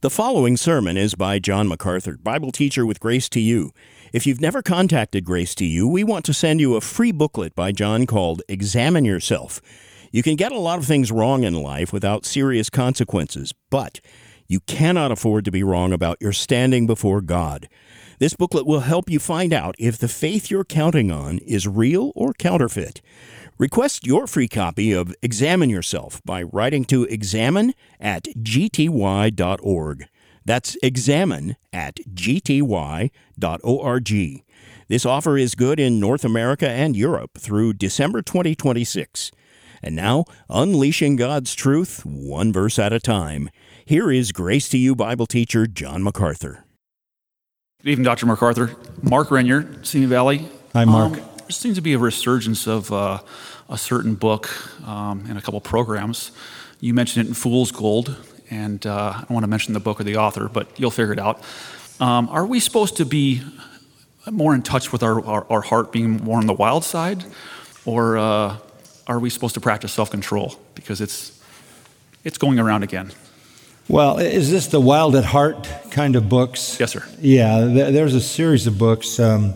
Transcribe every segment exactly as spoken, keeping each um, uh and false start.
The following sermon is by John MacArthur, Bible teacher with Grace to You. If you've never contacted Grace to You, we want to send you a free booklet by John called Examine Yourself. You can get a lot of things wrong in life without serious consequences, but you cannot afford to be wrong about your standing before God. This booklet will help you find out if the faith you're counting on is real or counterfeit. Request your free copy of Examine Yourself by writing to examine at g t y dot org. That's examine at g t y dot org. This offer is good in North America and Europe through December twenty twenty-six. And now, unleashing God's truth, one verse at a time. Here is Grace to You Bible teacher John MacArthur. Good evening, Doctor MacArthur. Mark Renier, Simi Valley. Hi, Mark. Um, there seems to be a resurgence of uh, a certain book um, and a couple programs. You mentioned it in Fool's Gold, and uh, I don't want to mention the book or the author, but you'll figure it out. Um, are we supposed to be more in touch with our, our, our heart, being more on the wild side, or uh, are we supposed to practice self-control? Because it's it's going around again. Well, is this the Wild at Heart kind of books? Yes, sir. Yeah, th- there's a series of books. Um,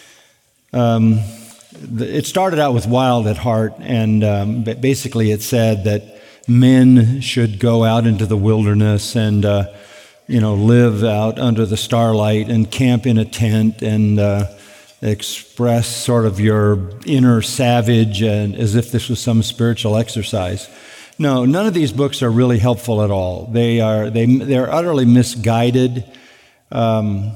um, th- it started out with Wild at Heart, and um, basically it said that men should go out into the wilderness and, uh, you know, live out under the starlight and camp in a tent and uh, express sort of your inner savage, and as if this was some spiritual exercise. No, none of these books are really helpful at all. They are they they're utterly misguided. Um,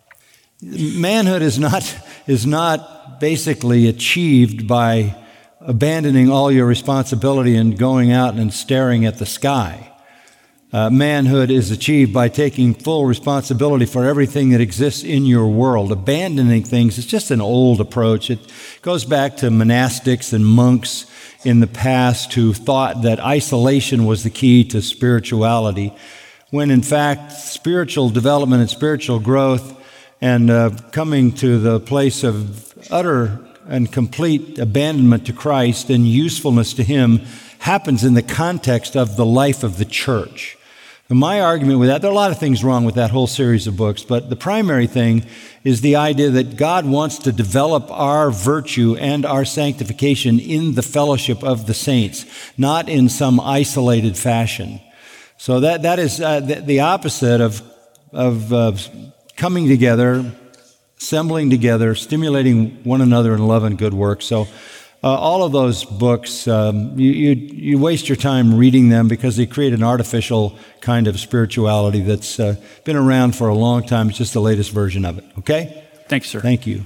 manhood is not is not basically achieved by abandoning all your responsibility and going out and staring at the sky. Uh, manhood is achieved by taking full responsibility for everything that exists in your world. Abandoning things is just an old approach. It goes back to monastics and monks in the past who thought that isolation was the key to spirituality, when in fact spiritual development and spiritual growth and uh, coming to the place of utter and complete abandonment to Christ and usefulness to Him happens in the context of the life of the church. And my argument with that, there are a lot of things wrong with that whole series of books, but the primary thing is the idea that God wants to develop our virtue and our sanctification in the fellowship of the saints, not in some isolated fashion. So that that is uh, the, the opposite of of uh, coming together, assembling together, stimulating one another in love and good work. So uh, all of those books, um, you, you you waste your time reading them because they create an artificial kind of spirituality that's uh, been around for a long time. It's just the latest version of it. Okay? Thanks, sir. Thank you.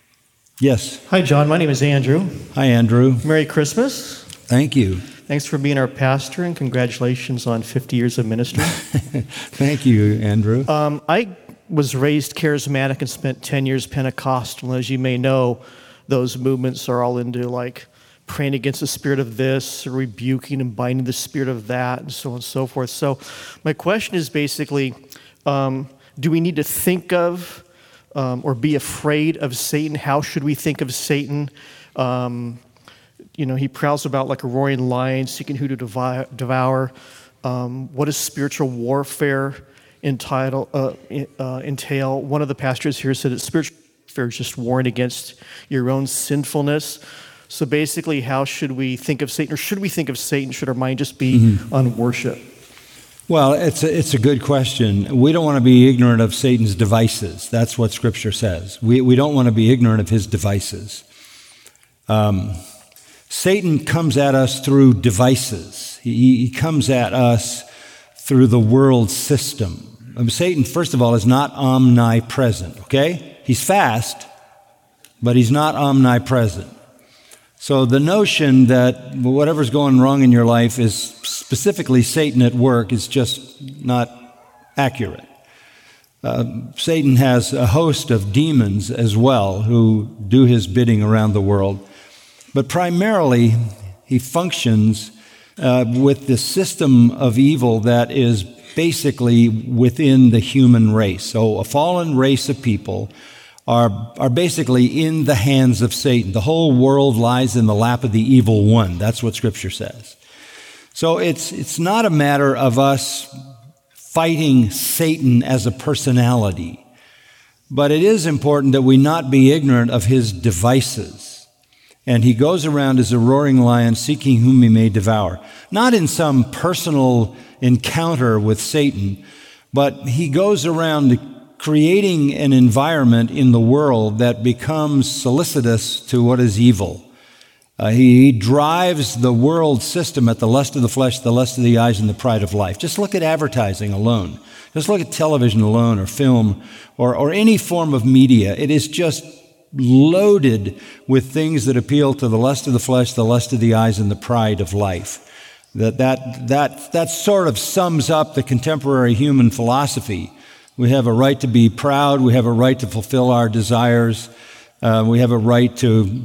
Yes. Hi, John. My name is Andrew. Hi, Andrew. Merry Christmas. Thank you. Thanks for being our pastor, and congratulations on fifty years of ministry. Thank you, Andrew. Um, I was raised charismatic and spent ten years Pentecostal. As you may know, those movements are all into like praying against the spirit of this, or rebuking and binding the spirit of that, and so on and so forth. So my question is basically, um, do we need to think of um, or be afraid of Satan? How should we think of Satan? Um, you know, he prowls about like a roaring lion, seeking who to devour. devour. Um, what does spiritual warfare entitle, uh, uh, entail? One of the pastors here said that spiritual warfare is just warring against your own sinfulness. So basically, how should we think of Satan? Or should we think of Satan? Should our mind just be mm-hmm. on worship? Well, it's a, it's a good question. We don't want to be ignorant of Satan's devices. That's what Scripture says. We we don't want to be ignorant of his devices. Um, Satan comes at us through devices. He, he comes at us through the world system. Um, Satan, first of all, is not omnipresent, okay? He's fast, but he's not omnipresent. So the notion that whatever's going wrong in your life is specifically Satan at work is just not accurate. Uh, Satan has a host of demons as well who do his bidding around the world. But primarily, he functions uh, with the system of evil that is basically within the human race. So a fallen race of people are are basically in the hands of Satan. The whole world lies in the lap of the evil one. That's what Scripture says. So it's it's not a matter of us fighting Satan as a personality. But it is important that we not be ignorant of his devices. And he goes around as a roaring lion seeking whom he may devour. Not in some personal encounter with Satan, but he goes around creating an environment in the world that becomes solicitous to what is evil. Uh, he, he drives the world system at the lust of the flesh, the lust of the eyes, and the pride of life. Just look at advertising alone. Just look at television alone, or film, or, or any form of media. It is just loaded with things that appeal to the lust of the flesh, the lust of the eyes, and the pride of life. That, that, that, that sort of sums up the contemporary human philosophy. We have a right to be proud. We have a right to fulfill our desires. Uh, we have a right to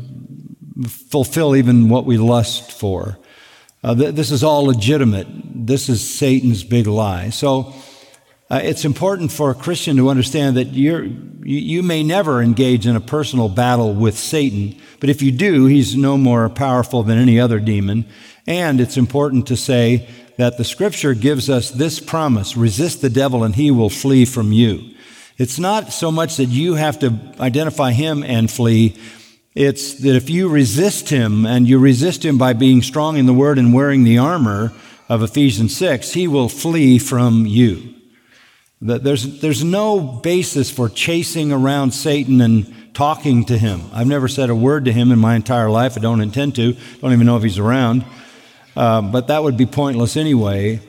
fulfill even what we lust for. Uh, th- this is all legitimate. This is Satan's big lie. So uh, it's important for a Christian to understand that you're, you, you may never engage in a personal battle with Satan, but if you do, he's no more powerful than any other demon. And it's important to say that the Scripture gives us this promise: resist the devil and he will flee from you. It's not so much that you have to identify him and flee. It's that if you resist him, and you resist him by being strong in the Word and wearing the armor of Ephesians six, he will flee from you. There's, there's no basis for chasing around Satan and talking to him. I've never said a word to him in my entire life. I don't intend to. Don't even know if he's around. Uh, but that would be pointless anyway.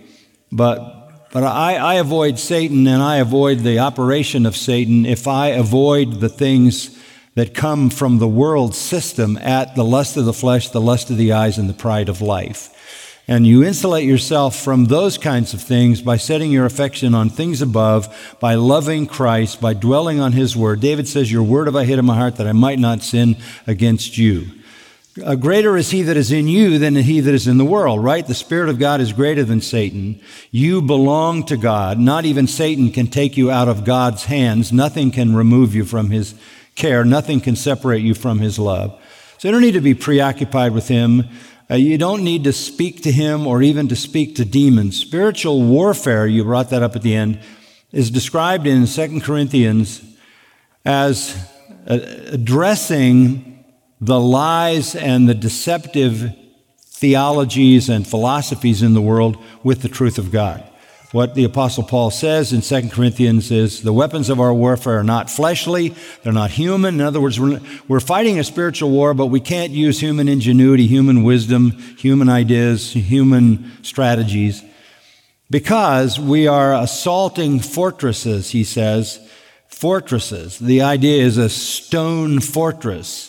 But but I, I avoid Satan, and I avoid the operation of Satan if I avoid the things that come from the world system at the lust of the flesh, the lust of the eyes, and the pride of life. And you insulate yourself from those kinds of things by setting your affection on things above, by loving Christ, by dwelling on his word. David says, your word have I hid in my heart that I might not sin against you. Uh, greater is he that is in you than he that is in the world, right? The Spirit of God is greater than Satan. You belong to God. Not even Satan can take you out of God's hands. Nothing can remove you from his care. Nothing can separate you from his love. So you don't need to be preoccupied with him. Uh, you don't need to speak to him or even to speak to demons. Spiritual warfare, you brought that up at the end, is described in Second Corinthians as uh, addressing the lies and the deceptive theologies and philosophies in the world with the truth of God. What the Apostle Paul says in Second Corinthians is the weapons of our warfare are not fleshly, they're not human. In other words, we're, we're fighting a spiritual war, but we can't use human ingenuity, human wisdom, human ideas, human strategies, because we are assaulting fortresses, he says. Fortresses. The idea is a stone fortress.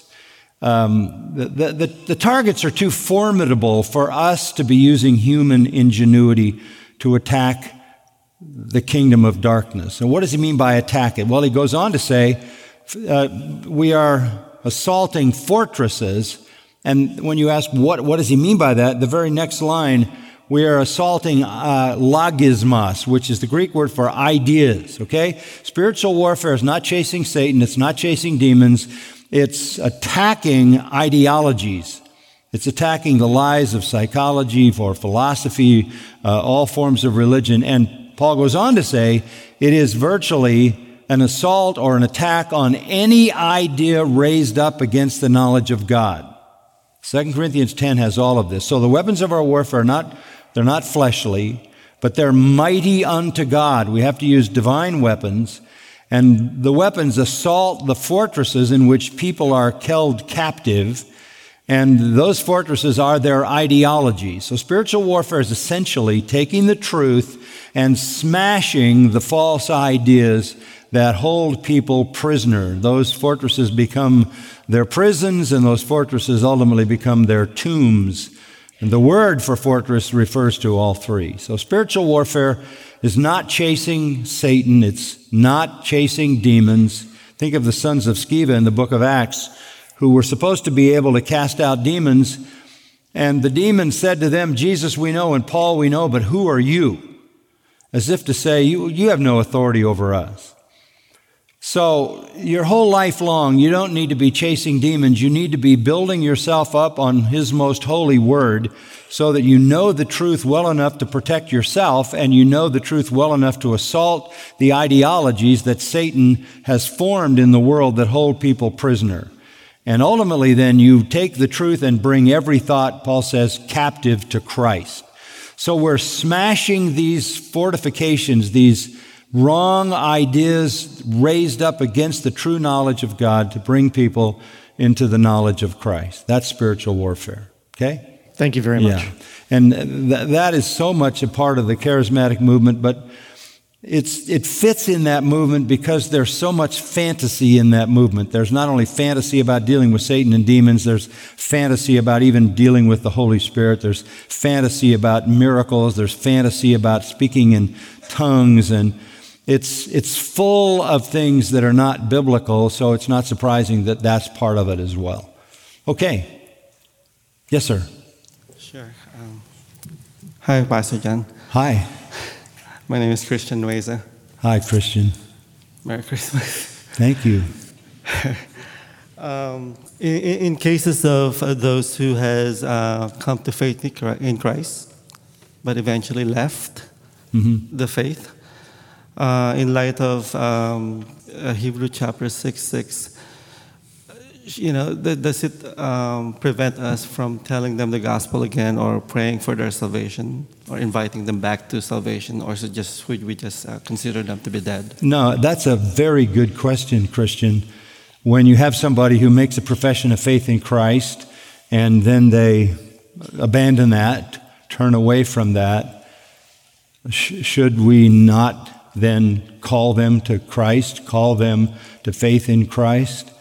Um, the, the, the targets are too formidable for us to be using human ingenuity to attack the kingdom of darkness. And what does he mean by attack it? Well, he goes on to say, uh, we are assaulting fortresses. And when you ask, what, what does he mean by that? The very next line, we are assaulting uh, logismos, which is the Greek word for ideas, okay? Spiritual warfare is not chasing Satan. It's not chasing demons. It's attacking ideologies. It's attacking the lies of psychology or philosophy, uh, all forms of religion. And Paul goes on to say it is virtually an assault or an attack on any idea raised up against the knowledge of God. Second Corinthians ten has all of this. So the weapons of our warfare are not, they're not fleshly, but they're mighty unto God. We have to use divine weapons. And the weapons assault the fortresses in which people are held captive. And those fortresses are their ideologies. So spiritual warfare is essentially taking the truth and smashing the false ideas that hold people prisoner. Those fortresses become their prisons, and those fortresses ultimately become their tombs. And the word for fortress refers to all three. So spiritual warfare is not chasing Satan. It's not chasing demons. Think of the sons of Sceva in the book of Acts, who were supposed to be able to cast out demons. And the demons said to them, Jesus we know and Paul we know, but who are you? As if to say, you, you have no authority over us. So your whole life long, you don't need to be chasing demons. You need to be building yourself up on His most holy word so that you know the truth well enough to protect yourself, and you know the truth well enough to assault the ideologies that Satan has formed in the world that hold people prisoner. And ultimately then you take the truth and bring every thought, Paul says, captive to Christ. So we're smashing these fortifications, these wrong ideas raised up against the true knowledge of God to bring people into the knowledge of Christ. That's spiritual warfare. Okay? Thank you very much. Yeah. And th- that is so much a part of the charismatic movement, but it's it fits in that movement because there's so much fantasy in that movement. There's not only fantasy about dealing with Satan and demons, there's fantasy about even dealing with the Holy Spirit. There's fantasy about miracles. There's fantasy about speaking in tongues, and It's it's full of things that are not biblical, so it's not surprising that that's part of it as well. Okay. Yes, sir. Sure. Um, hi, Pastor John. Hi. My name is Christian Weza. Hi, Christian. Merry Christmas. Thank you. um, in, in cases of uh, those who has uh, come to faith in Christ, but eventually left mm-hmm. the faith, Uh, in light of um, uh, Hebrew chapter six six, you know, th- does it um, prevent us from telling them the gospel again, or praying for their salvation, or inviting them back to salvation, or is it just would we just uh, consider them to be dead? No, that's a very good question, Christian. When you have somebody who makes a profession of faith in Christ and then they abandon that, turn away from that, sh- should we not then call them to Christ, call them to faith in Christ?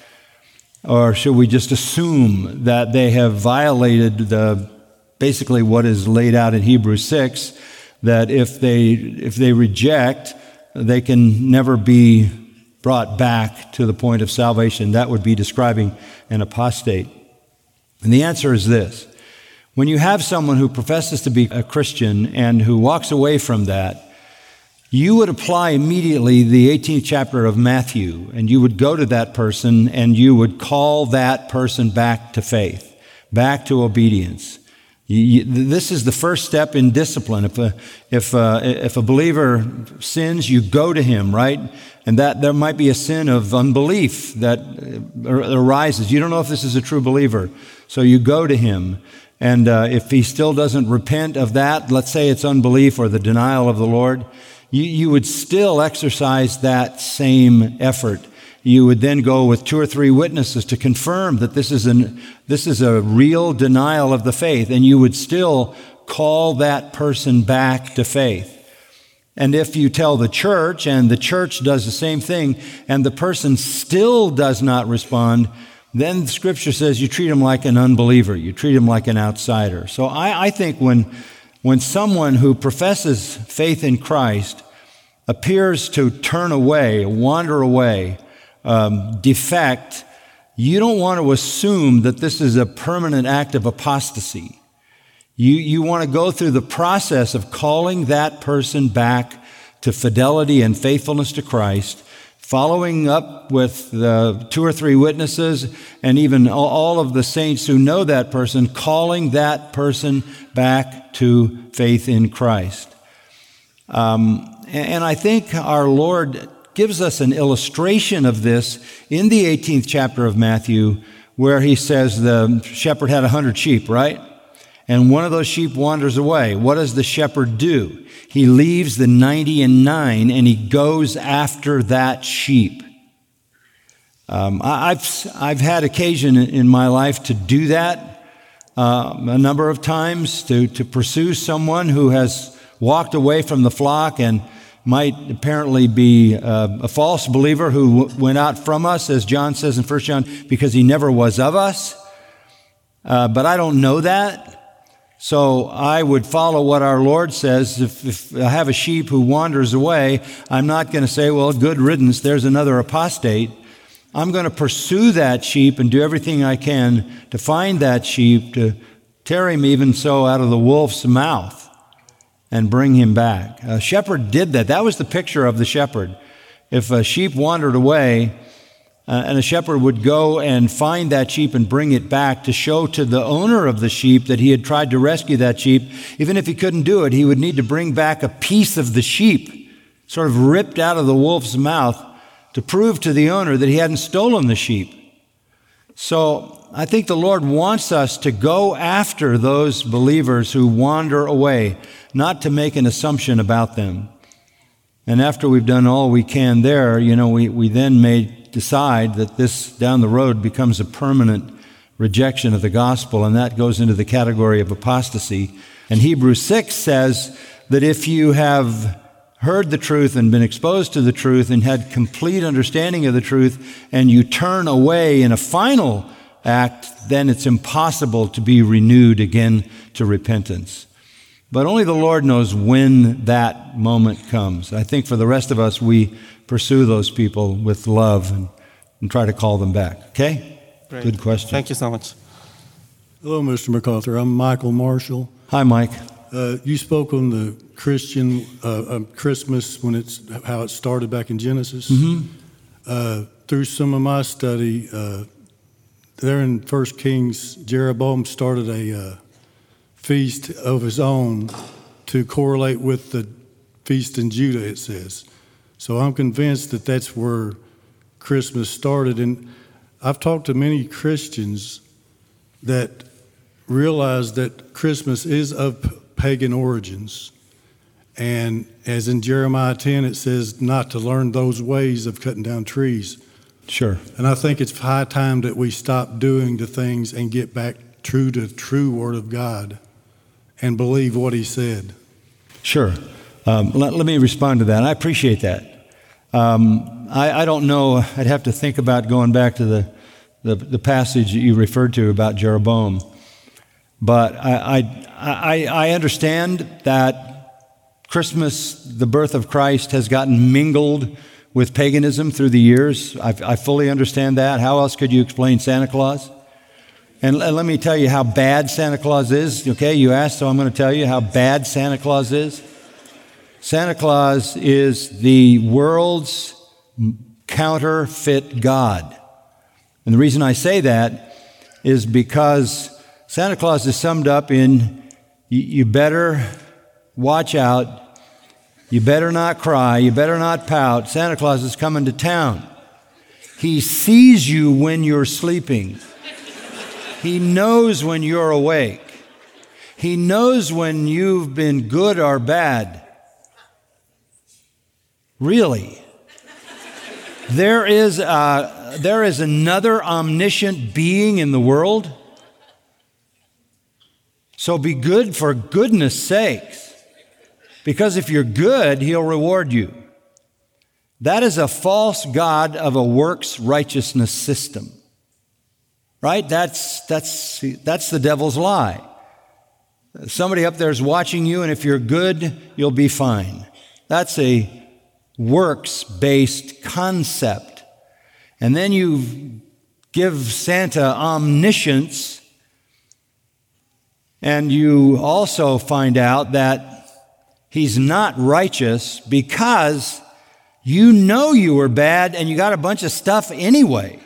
Or should we just assume that they have violated the basically what is laid out in Hebrews six, that if they if they reject, they can never be brought back to the point of salvation? That would be describing an apostate. And the answer is this. When you have someone who professes to be a Christian and who walks away from that, you would apply immediately the eighteenth chapter of Matthew, and you would go to that person and you would call that person back to faith, back to obedience. You, you, this is the first step in discipline. If a, if, a, if a believer sins, you go to him, right? And that there might be a sin of unbelief that arises. You don't know if this is a true believer, so you go to him. And uh, if he still doesn't repent of that, let's say it's unbelief or the denial of the Lord, You, you would still exercise that same effort. You would then go with two or three witnesses to confirm that this is an this is a real denial of the faith, and you would still call that person back to faith. And if you tell the church, and the church does the same thing, and the person still does not respond, then the Scripture says you treat him like an unbeliever. You treat him like an outsider. So I, I think when When someone who professes faith in Christ appears to turn away, wander away, um, defect, you don't want to assume that this is a permanent act of apostasy. You, you want to go through the process of calling that person back to fidelity and faithfulness to Christ, following up with the two or three witnesses and even all of the saints who know that person, calling that person back to faith in Christ. Um, and I think our Lord gives us an illustration of this in the eighteenth chapter of Matthew, where he says the shepherd had a hundred sheep, right? And one of those sheep wanders away. What does the shepherd do? He leaves the ninety and nine and he goes after that sheep. Um, I've, I've had occasion in my life to do that uh, a number of times, to, to pursue someone who has walked away from the flock and might apparently be uh, a false believer who w- went out from us, as John says in First John, because he never was of us. Uh, but I don't know that. So I would follow what our Lord says. If, if I have a sheep who wanders away, I'm not going to say, well, good riddance, there's another apostate. I'm going to pursue that sheep and do everything I can to find that sheep, to tear him even so out of the wolf's mouth and bring him back. A shepherd did that. That was the picture of the shepherd. If a sheep wandered away, uh, and a shepherd would go and find that sheep and bring it back to show to the owner of the sheep that he had tried to rescue that sheep, even if he couldn't do it, he would need to bring back a piece of the sheep, sort of ripped out of the wolf's mouth, to prove to the owner that he hadn't stolen the sheep. So I think the Lord wants us to go after those believers who wander away, not to make an assumption about them. And after we've done all we can there, you know, we, we then may decide that this down the road becomes a permanent rejection of the gospel, and that goes into the category of apostasy. And Hebrews six says that if you have heard the truth and been exposed to the truth and had complete understanding of the truth, and you turn away in a final act, then it's impossible to be renewed again to repentance. But only the Lord knows when that moment comes. I think for the rest of us, we pursue those people with love and, and try to call them back. Okay? Great. Good question. Thank you so much. Hello, Mister MacArthur. I'm Michael Marshall. Hi, Mike. Uh, you spoke on the Christian uh, um, Christmas when it's how it started back in Genesis. Mm-hmm. Uh, through some of my study, uh, there in First Kings, Jeroboam started a uh, feast of his own to correlate with the feast in Judah, it says. So I'm convinced that that's where Christmas started. And I've talked to many Christians that realize that Christmas is of pagan origins. And as in Jeremiah ten, it says not to learn those ways of cutting down trees. Sure. And I think it's high time that we stop doing the things and get back true to the true Word of God and believe what He said. Sure. Um, let, let me respond to that. I appreciate that. Um, I, I don't know. I'd have to think about going back to the, the, the passage that you referred to about Jeroboam. But I, I, I, I understand that Christmas, the birth of Christ, has gotten mingled with paganism through the years. I, I fully understand that. How else could you explain Santa Claus? And, and let me tell you how bad Santa Claus is. Okay, you asked, so I'm going to tell you how bad Santa Claus is. Santa Claus is the world's counterfeit God. And the reason I say that is because Santa Claus is summed up in, you, you better watch out, you better not cry, you better not pout. Santa Claus is coming to town. He sees you when you're sleeping. He knows when you're awake. He knows when you've been good or bad. Really. There is, a, there is another omniscient being in the world. So be good for goodness sakes. Because if you're good, He'll reward you. That is a false god of a works righteousness system. Right? That's, that's, that's the devil's lie. Somebody up there is watching you, and if you're good, you'll be fine. That's a works-based concept. And then you give Santa omniscience, and you also find out that he's not righteous because you know you were bad and you got a bunch of stuff anyway.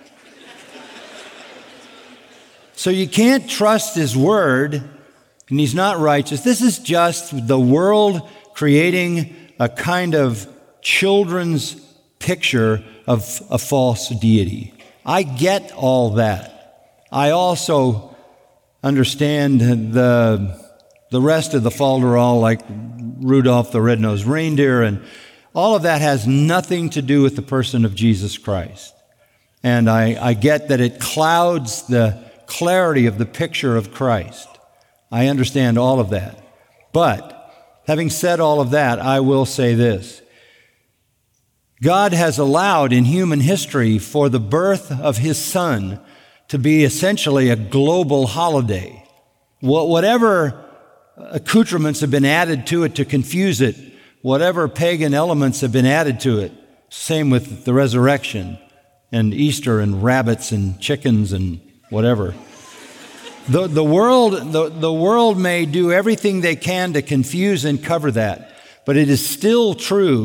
So you can't trust his word, and he's not righteous. This is just the world creating a kind of children's picture of a false deity. I get all that. I also understand the, the rest of the falderall, like Rudolph the Red-Nosed Reindeer, and all of that has nothing to do with the person of Jesus Christ. And I, I get that it clouds the clarity of the picture of Christ. I understand all of that. But having said all of that, I will say this. God has allowed in human history for the birth of His Son to be essentially a global holiday. Whatever accoutrements have been added to it to confuse it, whatever pagan elements have been added to it, same with the resurrection and Easter and rabbits and chickens and whatever. The, the, world, the, the world may do everything they can to confuse and cover that, but it is still true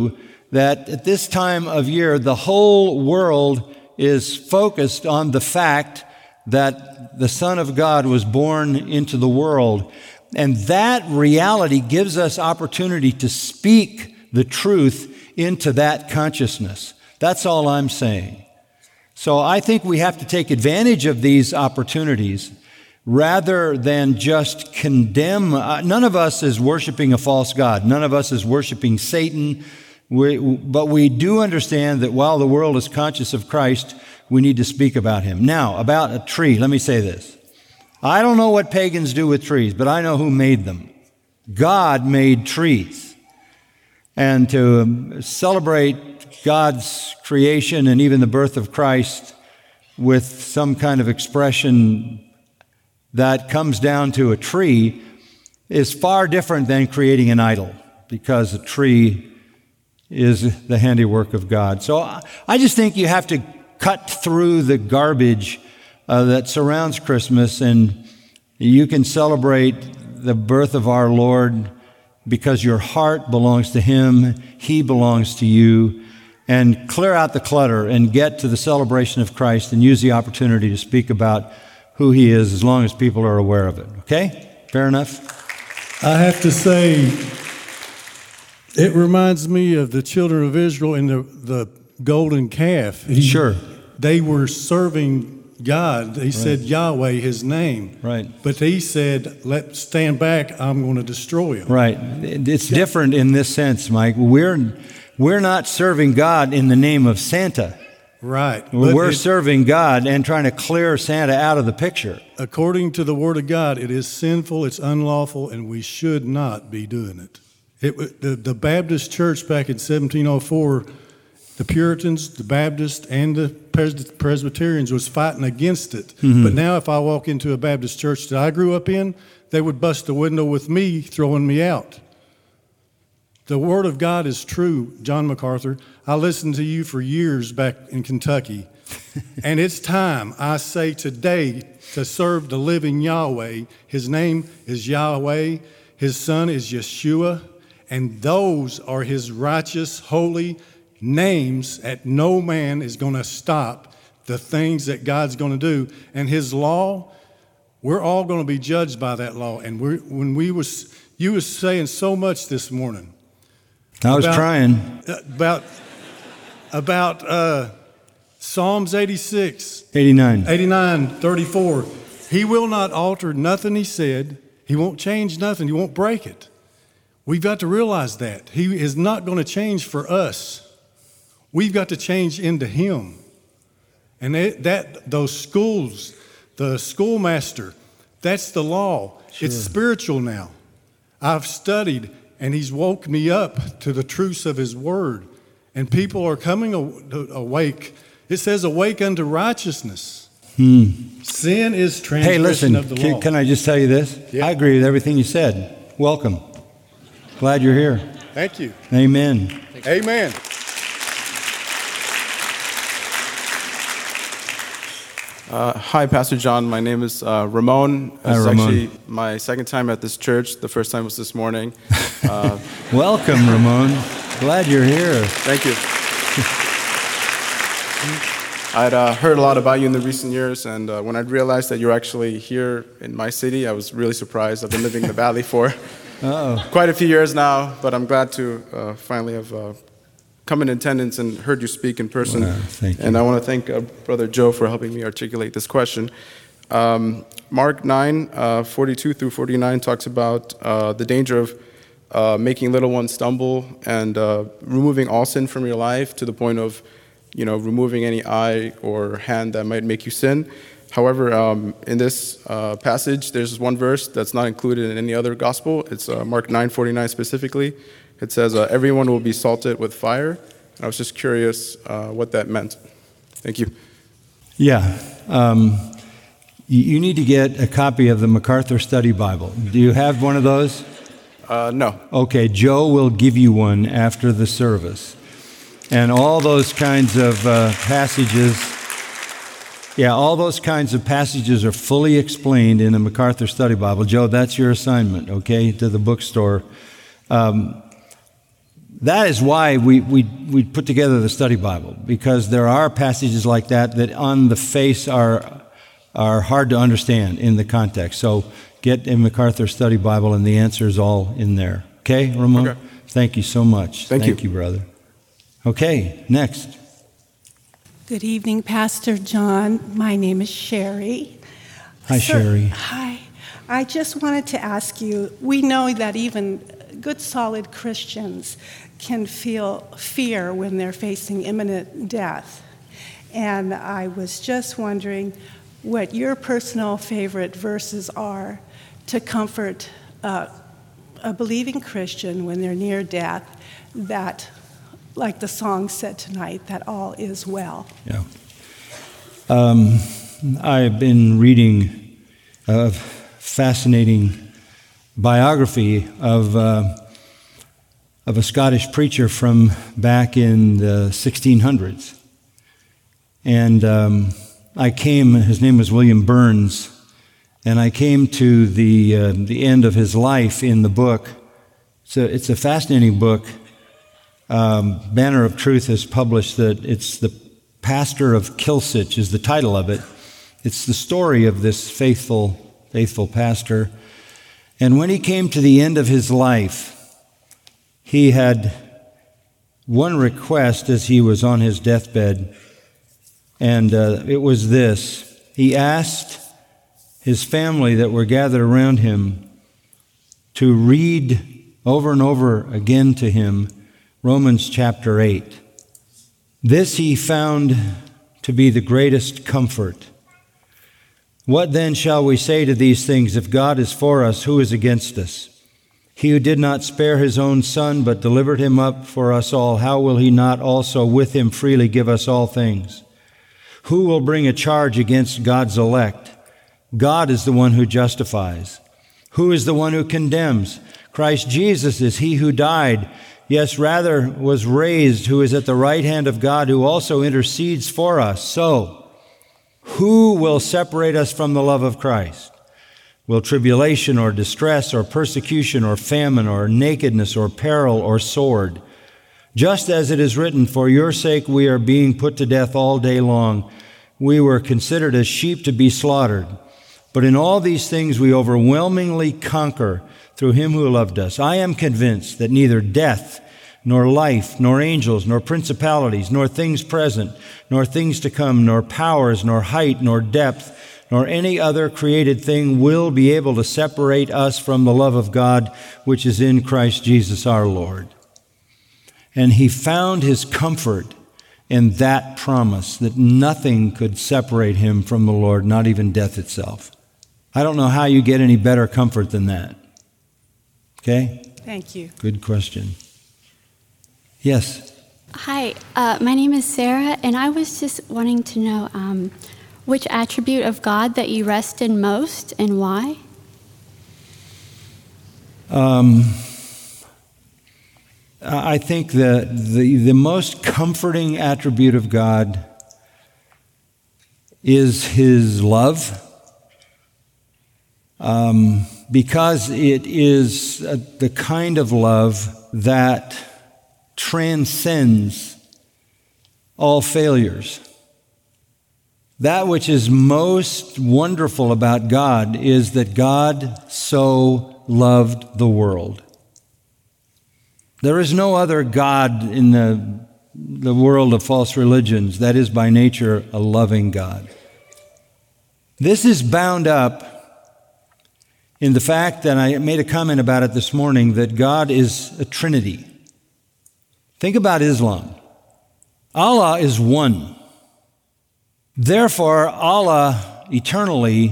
that at this time of year, the whole world is focused on the fact that the Son of God was born into the world. And that reality gives us opportunity to speak the truth into that consciousness. That's all I'm saying. So I think we have to take advantage of these opportunities rather than just condemn. Uh, none of us is worshiping a false god. None of us is worshiping Satan. We, but we do understand that while the world is conscious of Christ, we need to speak about him. Now, about a tree, let me say this. I don't know what pagans do with trees, but I know who made them. God made trees. And to um, celebrate God's creation and even the birth of Christ with some kind of expression that comes down to a tree is far different than creating an idol, because a tree is the handiwork of God. So I just think you have to cut through the garbage uh, that surrounds Christmas, and you can celebrate the birth of our Lord because your heart belongs to him, he belongs to you, and clear out the clutter and get to the celebration of Christ and use the opportunity to speak about who he is as long as people are aware of it. Okay? Fair enough? I have to say, it reminds me of the children of Israel and the, the golden calf. He, sure. They were serving God. He right. said Yahweh, his name. Right. But he said, "Let stand back, I'm going to destroy him." Right. It's different in this sense, Mike. We're we're not serving God in the name of Santa. Right. We're it, serving God and trying to clear Santa out of the picture. According to the Word of God, it is sinful, it's unlawful, and we should not be doing it. It the, the Baptist church back in seventeen oh four, the Puritans, the Baptists, and the Presbyterians was fighting against it. Mm-hmm. But now if I walk into a Baptist church that I grew up in, they would bust the window with me, throwing me out. The Word of God is true, John MacArthur. I listened to you for years back in Kentucky. And it's time, I say today, to serve the living Yahweh. His name is Yahweh. His Son is Yeshua. And those are his righteous, holy names that no man is going to stop the things that God's going to do. And his law, we're all going to be judged by that law. And we're, when we was, you was saying so much this morning. I was about, trying. About, about uh, Psalms eighty-six. eighty-nine. eighty-nine, thirty-four. He will not alter nothing he said. He won't change nothing. He won't break it. We've got to realize that. He is not going to change for us. We've got to change into him. And that, that those schools, the schoolmaster, that's the law. Sure. It's spiritual now. I've studied, and he's woke me up to the truths of his word. And people are coming awake. It says, awake unto righteousness. Hmm. Sin is transgression hey, listen, of the can, law. Can I just tell you this? Yeah. I agree with everything you said. Welcome. Glad you're here. Thank you. Amen. Amen. Uh, hi, Pastor John. My name is uh, Ramon. Hi, It's Ramon. actually my second time at this church. The first time was this morning. Uh, Welcome, Ramon. Glad you're here. Thank you. I'd uh, heard a lot about you in the recent years, and uh, when I realized that you're actually here in my city, I was really surprised. I've been living in the Valley for Uh-oh. quite a few years now, but I'm glad to uh, finally have uh, come in attendance and heard you speak in person. Wow, thank you. And I want to thank uh, Brother Joe for helping me articulate this question. Um, Mark nine, uh, forty-two through forty-nine talks about uh, the danger of uh, making little ones stumble and uh, removing all sin from your life to the point of, you know, removing any eye or hand that might make you sin. However, um, in this uh, passage, there's one verse that's not included in any other gospel. It's uh, Mark nine forty-nine specifically. It says, uh, everyone will be salted with fire. And I was just curious uh, what that meant. Thank you. Yeah. Um, you, you need to get a copy of the MacArthur Study Bible. Do you have one of those? Uh, no. Okay, Joe will give you one after the service. And all those kinds of uh, passages, yeah, all those kinds of passages are fully explained in the MacArthur Study Bible. Joe, that's your assignment, okay, to the bookstore. Um, that is why we, we, we put together the study Bible, because there are passages like that that on the face are, are hard to understand in the context. So get a MacArthur Study Bible, and the answer is all in there. Okay, Ramon? Okay. Thank you so much. Thank, Thank you. you, brother. Okay, next. Good evening, Pastor John. My name is Sherry. Hi, So- Sherry. Hi. I just wanted to ask you, we know that even good, solid Christians can feel fear when they're facing imminent death. And I was just wondering what your personal favorite verses are to comfort uh, a believing Christian when they're near death, that, like the song said tonight, that all is well. Yeah. Um, I've been reading a fascinating biography of uh, of a Scottish preacher from back in the sixteen hundreds. And um, I came, his name was William Burns, and I came to the uh, the end of his life in the book. So it's a fascinating book. Um, Banner of Truth has published that. It's the Pastor of Kilsich is the title of it. It's the story of this faithful, faithful pastor. And when he came to the end of his life, he had one request as he was on his deathbed, and uh, it was this. He asked his family that were gathered around him to read over and over again to him Romans chapter eight. This he found to be the greatest comfort. What then shall we say to these things? If God is for us, who is against us? He who did not spare his own son, but delivered him up for us all, how will he not also with him freely give us all things? Who will bring a charge against God's elect? God is the one who justifies. Who is the one who condemns? Christ Jesus is he who died, yes, rather was raised, who is at the right hand of God, who also intercedes for us. So, who will separate us from the love of Christ? Will tribulation or distress or persecution or famine or nakedness or peril or sword? Just as it is written, for your sake we are being put to death all day long. We were considered as sheep to be slaughtered. But in all these things we overwhelmingly conquer through him who loved us. I am convinced that neither death, nor life, nor angels, nor principalities, nor things present, nor things to come, nor powers, nor height, nor depth, nor any other created thing will be able to separate us from the love of God, which is in Christ Jesus our Lord. And he found his comfort in that promise, that nothing could separate him from the Lord, not even death itself. I don't know how you get any better comfort than that. Okay? Thank you. Good question. Yes? Hi, uh, my name is Sarah, and I was just wanting to know um, which attribute of God that you rest in most and why? Um, I think that the, the most comforting attribute of God is his love, um, because it is uh, the kind of love that transcends all failures. That which is most wonderful about God is that God so loved the world. There is no other God in the, the world of false religions that is by nature a loving God. This is bound up in the fact that I made a comment about it this morning, that God is a Trinity. Think about Islam. Allah is one. Therefore, Allah eternally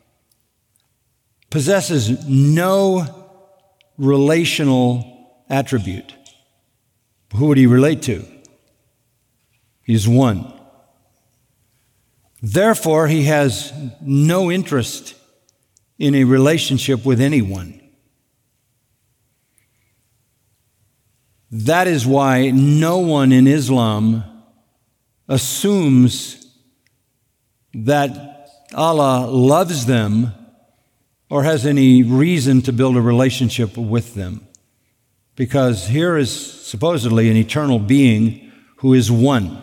possesses no relational attribute. Who would he relate to? He's one. Therefore, he has no interest in a relationship with anyone. That is why no one in Islam assumes that Allah loves them or has any reason to build a relationship with them. because here is supposedly an eternal being who is one.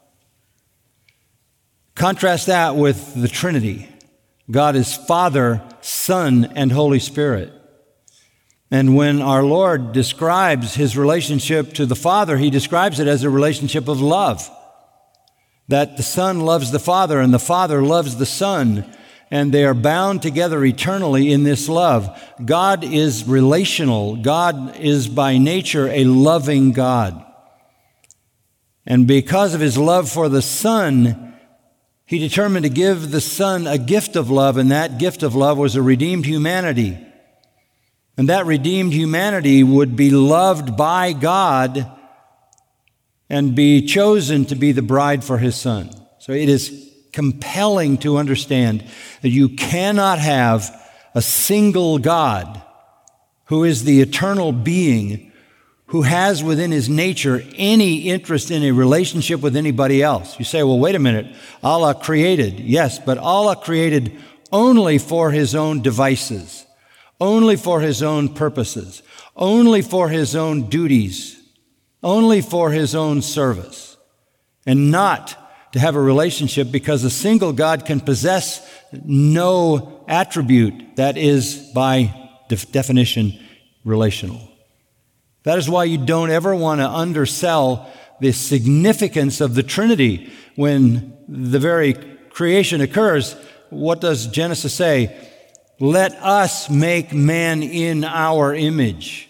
Contrast that with the Trinity. God is Father, Son, and Holy Spirit. And when our Lord describes his relationship to the Father, he describes it as a relationship of love. That the Son loves the Father and the Father loves the Son, and they are bound together eternally in this love. God is relational. God is by nature a loving God. And because of his love for the Son, he determined to give the Son a gift of love, and that gift of love was a redeemed humanity. And that redeemed humanity would be loved by God and be chosen to be the bride for his Son. So it is compelling to understand that you cannot have a single God who is the eternal being who has within his nature any interest in a relationship with anybody else. You say, well, wait a minute. Allah created. Yes, but Allah created only for his own devices, only for his own purposes, only for his own duties, only for his own service, and not to have a relationship, because a single God can possess no attribute that is by def- definition relational. That is why you don't ever want to undersell the significance of the Trinity. When the very creation occurs, what does Genesis say? Let us make man in our image.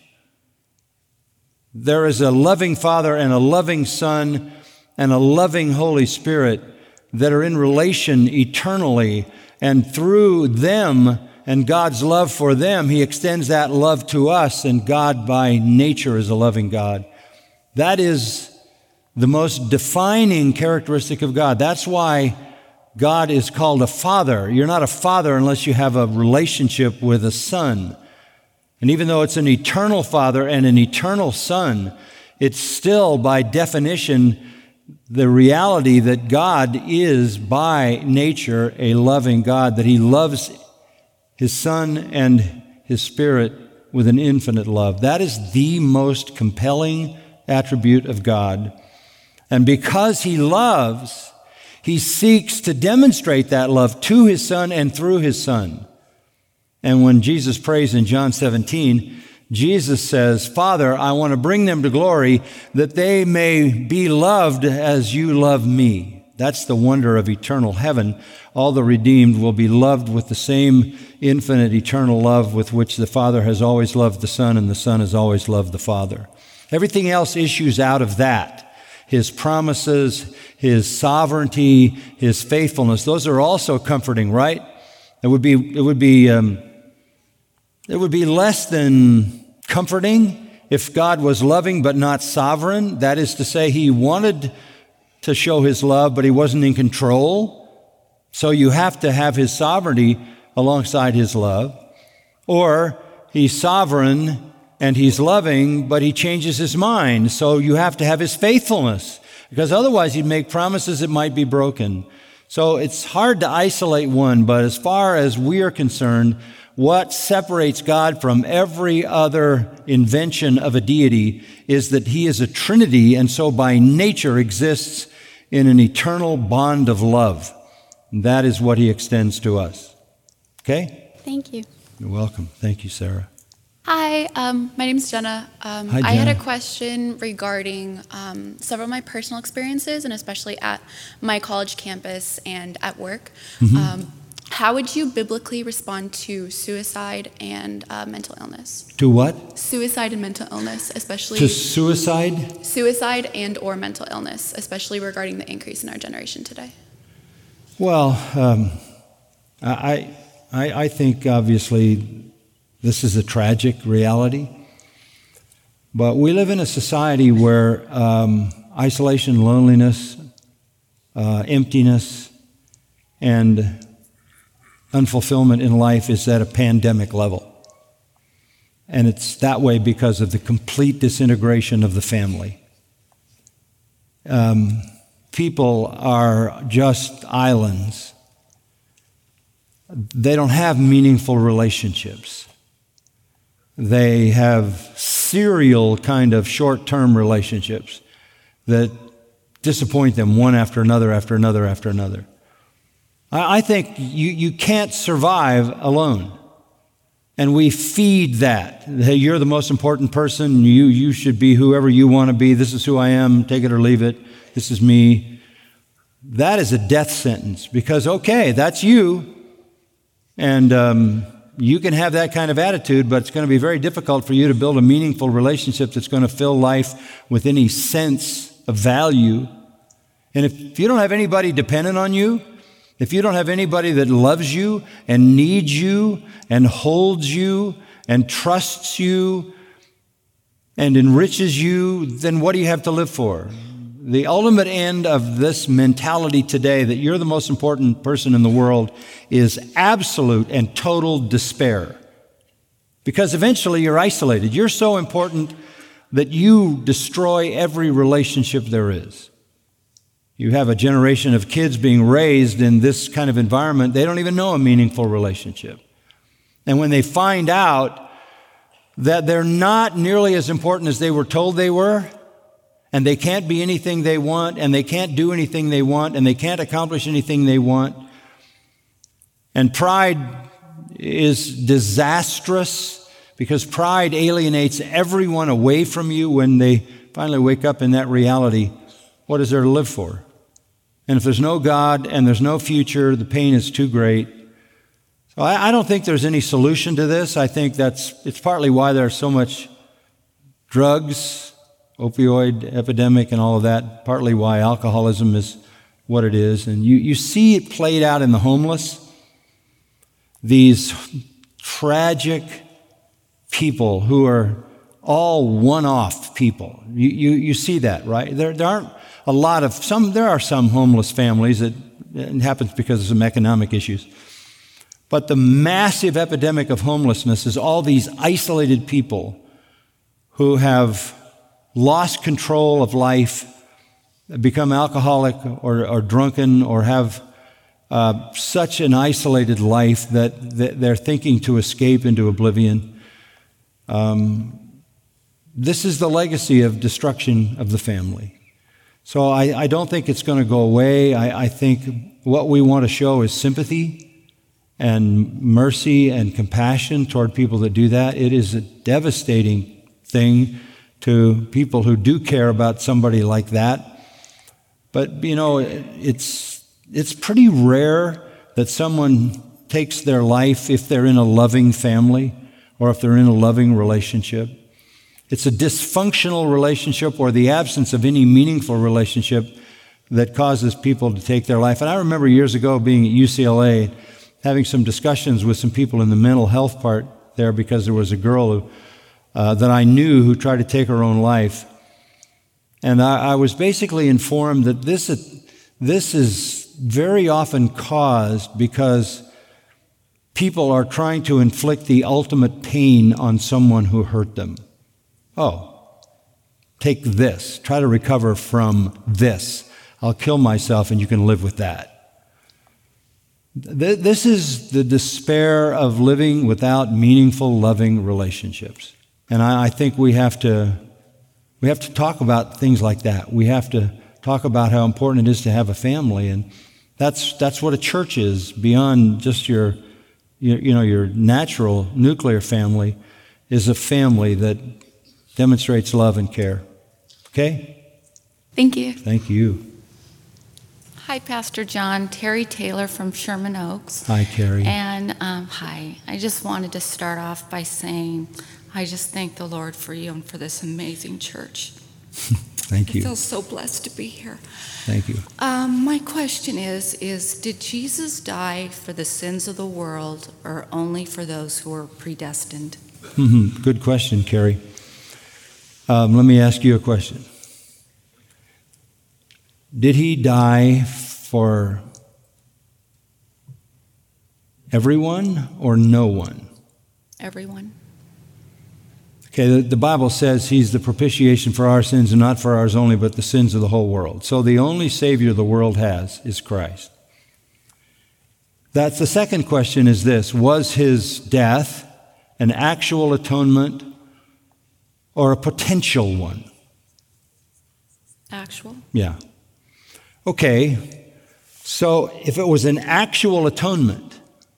There is a loving Father and a loving Son and a loving Holy Spirit that are in relation eternally, and through them and God's love for them, he extends that love to us, and God by nature is a loving God. That is the most defining characteristic of God. That's why God is called a father. You're not a father unless you have a relationship with a son. And even though it's an eternal Father and an eternal Son, it's still by definition the reality that God is by nature a loving God, that he loves his Son and his Spirit with an infinite love. That is the most compelling attribute of God. And because he loves, he seeks to demonstrate that love to his Son and through his Son. And when Jesus prays in John seventeen, Jesus says, Father, I want to bring them to glory that they may be loved as you love me. That's the wonder of eternal heaven. All the redeemed will be loved with the same infinite eternal love with which the Father has always loved the Son and the Son has always loved the Father. Everything else issues out of that. His promises, his sovereignty, his faithfulness, those are also comforting, right? It would be, it would be, um, it would be less than comforting if God was loving but not sovereign. That is to say, he wanted to show his love, but he wasn't in control. So you have to have his sovereignty alongside his love. Or he's sovereign and he's loving, but he changes his mind. So you have to have his faithfulness, because otherwise he'd make promises that might be broken. So it's hard to isolate one, but as far as we are concerned, what separates God from every other invention of a deity is that he is a Trinity, and so by nature exists in an eternal bond of love. And that is what he extends to us. Okay? Thank you. You're welcome. Thank you, Sarah. Hi, um, my name's Jenna. Um, Hi, Jenna. I had a question regarding um, several of my personal experiences, and especially at my college campus and at work. Mm-hmm. Um, how would you biblically respond to suicide and uh, mental illness? To what? Suicide and mental illness, especially To suicide? suicide and or mental illness, especially regarding the increase in our generation today. Well, um, I, I, I think obviously this is a tragic reality, but we live in a society where um, isolation, loneliness, uh, emptiness, and unfulfillment in life is at a pandemic level. And it's that way because of the complete disintegration of the family. Um, people are just islands. They don't have meaningful relationships. They have serial kind of short-term relationships that disappoint them one after another, after another, after another. I, I think you, you can't survive alone. And we feed that. Hey, you're the most important person. You, you should be whoever you want to be. This is who I am. Take it or leave it. This is me. That is a death sentence because, okay, that's you. And um, you can have that kind of attitude, but it's going to be very difficult for you to build a meaningful relationship that's going to fill life with any sense of value. And if you don't have anybody dependent on you, if you don't have anybody that loves you and needs you and holds you and trusts you and enriches you, then what do you have to live for? The ultimate end of this mentality today that you're the most important person in the world is absolute and total despair. Because eventually you're isolated. You're so important that you destroy every relationship there is. You have a generation of kids being raised in this kind of environment, they don't even know a meaningful relationship. And when they find out that they're not nearly as important as they were told they were, and they can't be anything they want, and they can't do anything they want, and they can't accomplish anything they want, and pride is disastrous because pride alienates everyone away from you. When they finally wake up in that reality, what is there to live for? And if there's no God and there's no future, the pain is too great. So I, I don't think there's any solution to this. I think that's it's partly why there's so much drugs, opioid epidemic and all of that, partly why alcoholism is what it is. And you, you see it played out in the homeless. These tragic people who are all one-off people. You, you, you see that, right? There, there aren't a lot of, some. there are some homeless families that it happens because of some economic issues. But the massive epidemic of homelessness is all these isolated people who have lost control of life, become alcoholic or, or drunken, or have uh, such an isolated life that, that they're thinking to escape into oblivion. Um, this is the legacy of destruction of the family. So I, I don't think it's going to go away. I, I think what we want to show is sympathy and mercy and compassion toward people that do that. It is a devastating thing to people who do care about somebody like that. But, you know, it's it's pretty rare that someone takes their life if they're in a loving family or if they're in a loving relationship. It's a dysfunctional relationship or the absence of any meaningful relationship that causes people to take their life. And I remember years ago being at U C L A, having some discussions with some people in the mental health part there because there was a girl who, uh, that I knew who tried to take her own life. And I, I was basically informed that this is, this is very often caused because people are trying to inflict the ultimate pain on someone who hurt them. Oh, take this. Try to recover from this. I'll kill myself and you can live with that. This is the despair of living without meaningful, loving relationships. And I think we have to we have to talk about things like that. We have to talk about how important it is to have a family, and that's that's what a church is beyond just your you, you know your natural nuclear family, is a family that demonstrates love and care. Okay? Thank you. Thank you. Hi, Pastor John. Terry Taylor from Sherman Oaks. Hi, Terry. And um, hi. I just wanted to start off by saying I just thank the Lord for you and for this amazing church. Thank you. I feel so blessed to be here. Thank you. Um, my question is, is did Jesus die for the sins of the world or only for those who are predestined? Mm-hmm. Good question, Carrie. Um, let me ask you a question. Did he die for everyone or no one? Everyone. Okay, the, the Bible says he's the propitiation for our sins, and not for ours only, but the sins of the whole world. So the only Savior the world has is Christ. That's the second question is this: was his death an actual atonement or a potential one? Actual. Yeah. Okay, so if it was an actual atonement,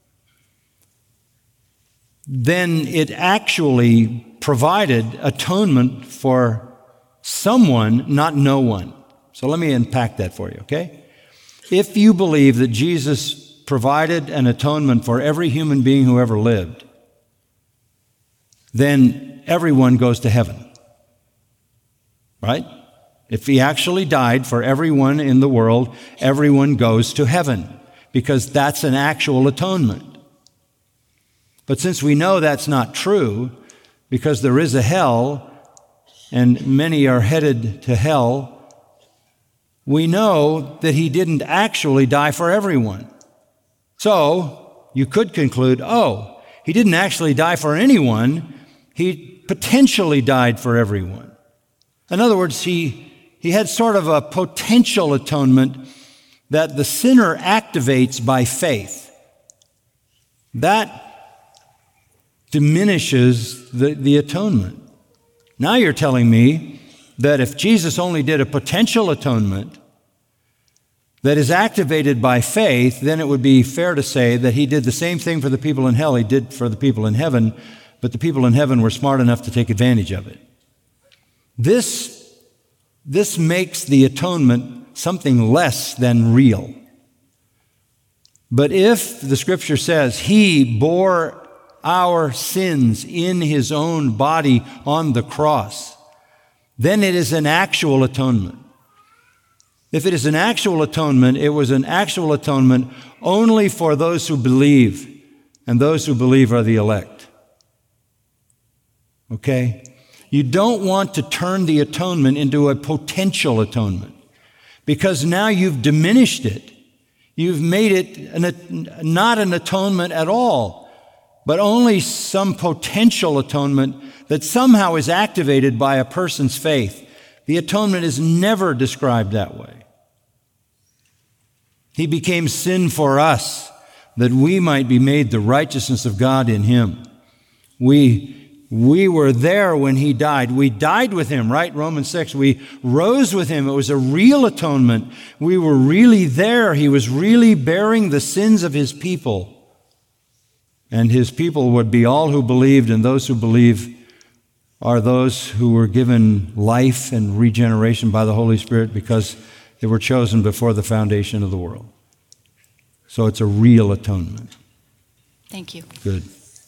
then it actually provided atonement for someone, not no one. So let me unpack that for you, okay? If you believe that Jesus provided an atonement for every human being who ever lived, then everyone goes to heaven, right? If he actually died for everyone in the world, everyone goes to heaven, because that's an actual atonement. But since we know that's not true, because there is a hell, and many are headed to hell, we know that he didn't actually die for everyone. So you could conclude, oh, he didn't actually die for anyone, he potentially died for everyone. In other words, he, he had sort of a potential atonement that the sinner activates by faith. That diminishes the, the atonement. Now you're telling me that if Jesus only did a potential atonement that is activated by faith, then it would be fair to say that he did the same thing for the people in hell he did for the people in heaven, but the people in heaven were smart enough to take advantage of it. This, this makes the atonement something less than real. But if the Scripture says he bore our sins in his own body on the cross, then it is an actual atonement. If it is an actual atonement, it was an actual atonement only for those who believe, and those who believe are the elect. Okay? You don't want to turn the atonement into a potential atonement, because now you've diminished it. You've made it an, not an atonement at all, but only some potential atonement that somehow is activated by a person's faith. The atonement is never described that way. He became sin for us, that we might be made the righteousness of God in him. We, we were there when he died. We died with him, right? Romans six. We rose with him. It was a real atonement. We were really there. He was really bearing the sins of his people. And his people would be all who believed, and those who believe are those who were given life and regeneration by the Holy Spirit because they were chosen before the foundation of the world. So it's a real atonement. Thank you. Good.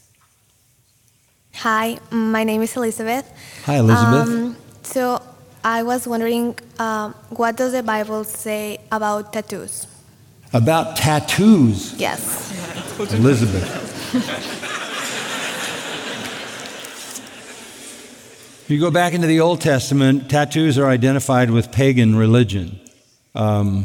Hi, my name is Elizabeth. Hi, Elizabeth. Um, so I was wondering, um, what does the Bible say about tattoos? About tattoos? Yes. Elizabeth. If you go back into the Old Testament, tattoos are identified with pagan religion. Um,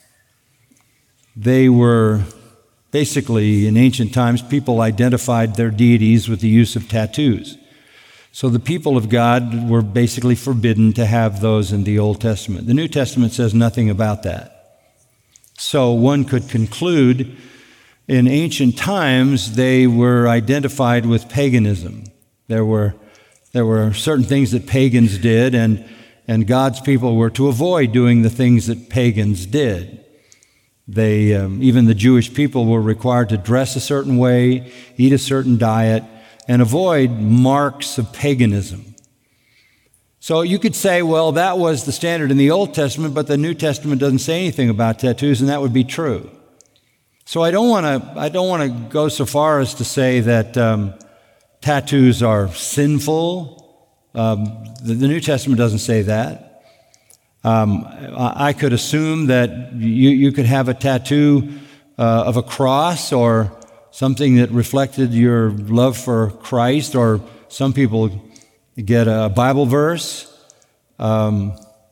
they were basically, in ancient times, people identified their deities with the use of tattoos. So the people of God were basically forbidden to have those in the Old Testament. The New Testament says nothing about that. So one could conclude, in ancient times, they were identified with paganism. There were, there were certain things that pagans did, and, and God's people were to avoid doing the things that pagans did. They, um, even the Jewish people were required to dress a certain way, eat a certain diet, and avoid marks of paganism. So you could say, well, that was the standard in the Old Testament, but the New Testament doesn't say anything about tattoos, and that would be true. So I don't want to I don't want to go so far as to say that um, tattoos are sinful. Um, the, the New Testament doesn't say that. Um, I, I could assume that you, you could have a tattoo uh, of a cross or something that reflected your love for Christ, or some people get a Bible verse. Um,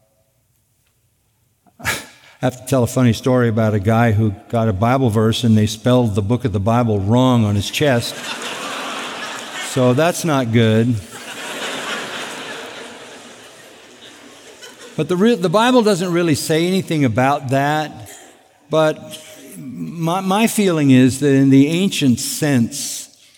I have to tell a funny story about a guy who got a Bible verse and they spelled the book of the Bible wrong on his chest. So that's not good. But the, re- the Bible doesn't really say anything about that. But my, my feeling is that in the ancient sense,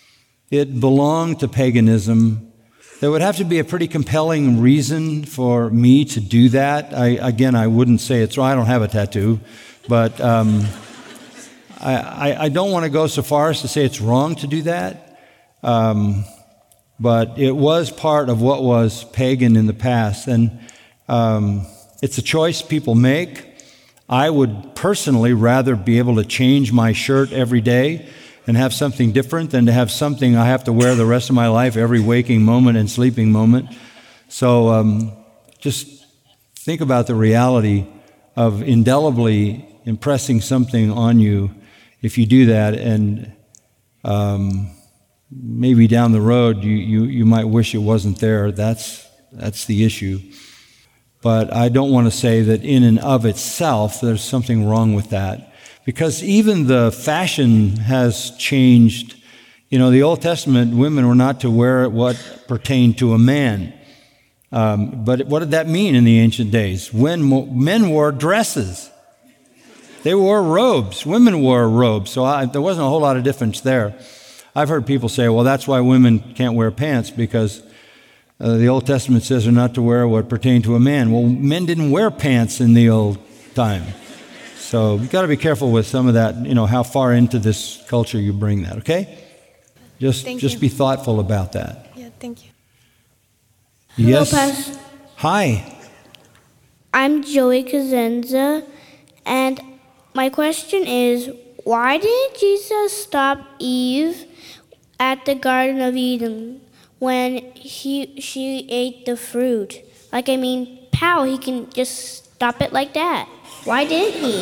it belonged to paganism. There would have to be a pretty compelling reason for me to do that. I, again, I wouldn't say it's wrong. I don't have a tattoo, but um, I, I, I don't want to go so far as to say it's wrong to do that. Um, but it was part of what was pagan in the past, and um, it's a choice people make. I would personally rather be able to change my shirt every day and have something different than to have something I have to wear the rest of my life, every waking moment and sleeping moment. So um, just think about the reality of indelibly impressing something on you if you do that, and um, maybe down the road you, you, you might wish it wasn't there. That's, that's the issue. But I don't want to say that in and of itself there's something wrong with that, because even the fashion has changed. You know, the Old Testament, women were not to wear what pertained to a man. Um, but what did that mean in the ancient days? When mo- men wore dresses. They wore robes. Women wore robes. So I, there wasn't a whole lot of difference there. I've heard people say, well, that's why women can't wear pants, because Uh, the Old Testament says they're not to wear what pertained to a man. Well, men didn't wear pants in the old time. So you've got to be careful with some of that, you know, how far into this culture you bring that, okay? Just Thank just you. be thoughtful about that. Yeah, thank you. Yes. Hello, Pastor. Hi. I'm Joey Kazenza, and my question is, why didn't Jesus stop Eve at the Garden of Eden when he she ate the fruit? Like, I mean, pow, he can just stop it like that. Why didn't he?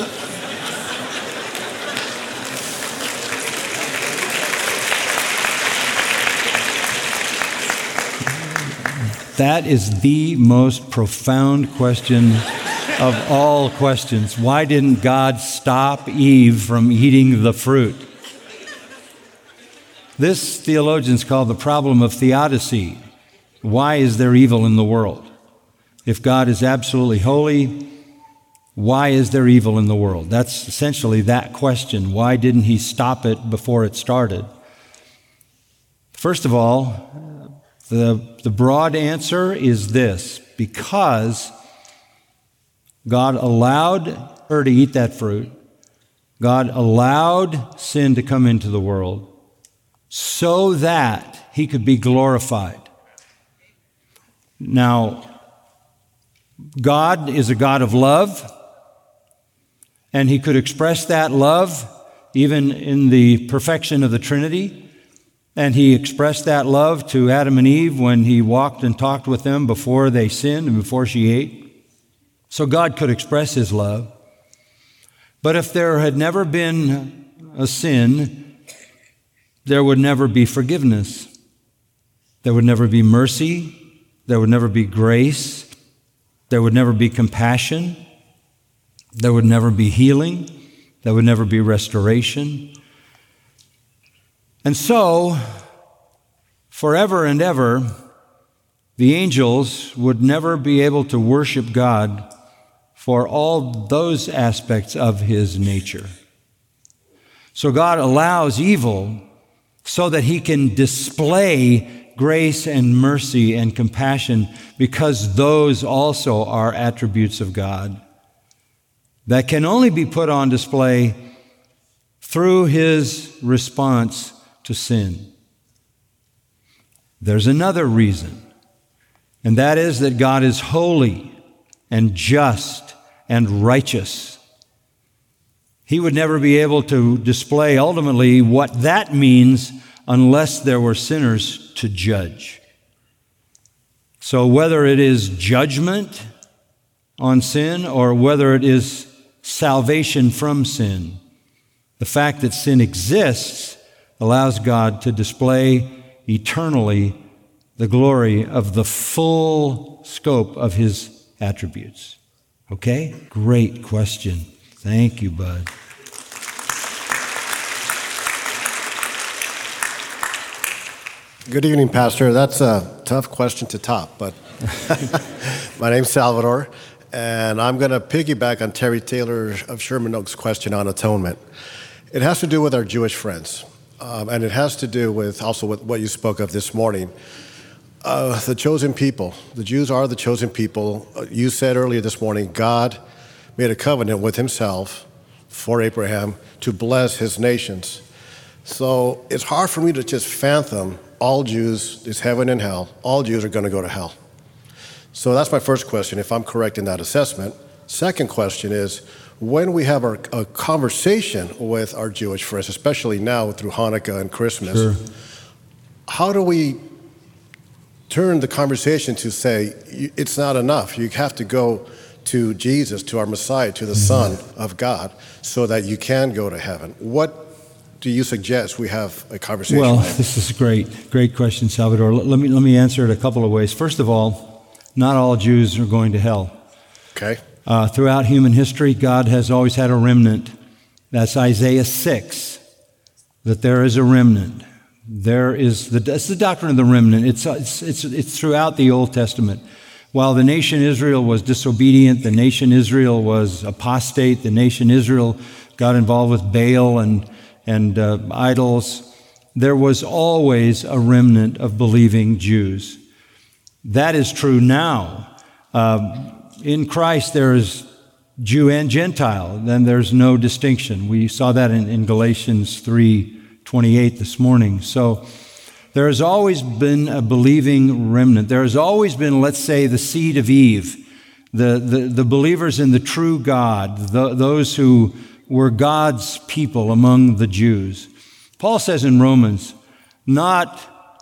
That is the most profound question of all questions. Why didn't God stop Eve from eating the fruit? This theologians call the problem of theodicy. Why is there evil in the world? If God is absolutely holy, why is there evil in the world? That's essentially that question. Why didn't he stop it before it started? First of all, the, the broad answer is this: because God allowed her to eat that fruit, God allowed sin to come into the world, so that he could be glorified. Now, God is a God of love, and he could express that love even in the perfection of the Trinity. And he expressed that love to Adam and Eve when he walked and talked with them before they sinned and before she ate. So God could express his love. But if there had never been a sin, there would never be forgiveness. There would never be mercy. There would never be grace. There would never be compassion. There would never be healing. There would never be restoration. And so, forever and ever, the angels would never be able to worship God for all those aspects of his nature. So God allows evil so that he can display grace and mercy and compassion, because those also are attributes of God that can only be put on display through his response to sin. There's another reason, and that is that God is holy and just and righteous. He would never be able to display ultimately what that means unless there were sinners to judge. So whether it is judgment on sin or whether it is salvation from sin, the fact that sin exists allows God to display eternally the glory of the full scope of his attributes. Okay? Great question. Thank you, bud. Good evening, Pastor. That's a tough question to top, but my name's Salvador, and I'm going to piggyback on Terry Taylor of Sherman Oaks' question on atonement. It has to do with our Jewish friends. um, and it has to do with also with what you spoke of this morning. Uh, the chosen people. The Jews are the chosen people. Uh, you said earlier this morning, God made a covenant with himself for Abraham to bless his nations. So it's hard for me to just fathom all Jews, there's heaven and hell, all Jews are going to go to hell. So that's my first question, if I'm correct in that assessment. Second question is, when we have our, a conversation with our Jewish friends, especially now through Hanukkah and Christmas, Sure. how do we turn the conversation to say, it's not enough, you have to go to Jesus, to our Messiah, to the Son of God, so that you can go to heaven? What do you suggest we have a conversation? Well, with? this is great. Great question, Salvador. Let let me, let me answer it a couple of ways. First of all, not all Jews are going to hell. Okay. Uh, throughout human history, God has always had a remnant. That's Isaiah six, that there is a remnant. There is the, that's the doctrine of the remnant. It's, it's, it's, it's throughout the Old Testament. While the nation Israel was disobedient, the nation Israel was apostate, the nation Israel got involved with Baal and, and uh, idols, there was always a remnant of believing Jews. That is true now. Uh, in Christ, there is Jew and Gentile. Then there's no distinction. We saw that in, in Galatians three twenty-eight this morning. So there has always been a believing remnant. There has always been, let's say, the seed of Eve, the, the, the believers in the true God, the, those who were God's people among the Jews. Paul says in Romans, not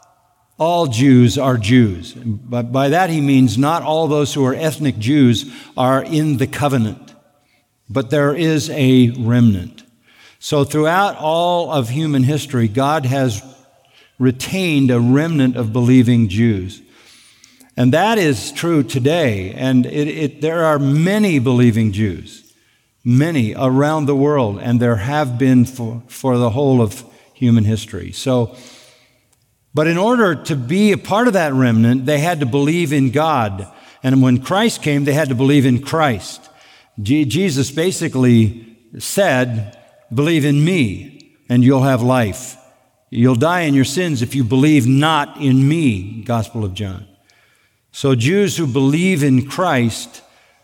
all Jews are Jews. But by that he means not all those who are ethnic Jews are in the covenant, but there is a remnant. So throughout all of human history, God has retained a remnant of believing Jews. And that is true today. And it, it, there are many believing Jews, many around the world, and there have been for, for the whole of human history. So, but in order to be a part of that remnant, they had to believe in God. And when Christ came, they had to believe in Christ. G- Jesus basically said, believe in me, and you'll have life. You'll die in your sins if you believe not in me, Gospel of John. So Jews who believe in Christ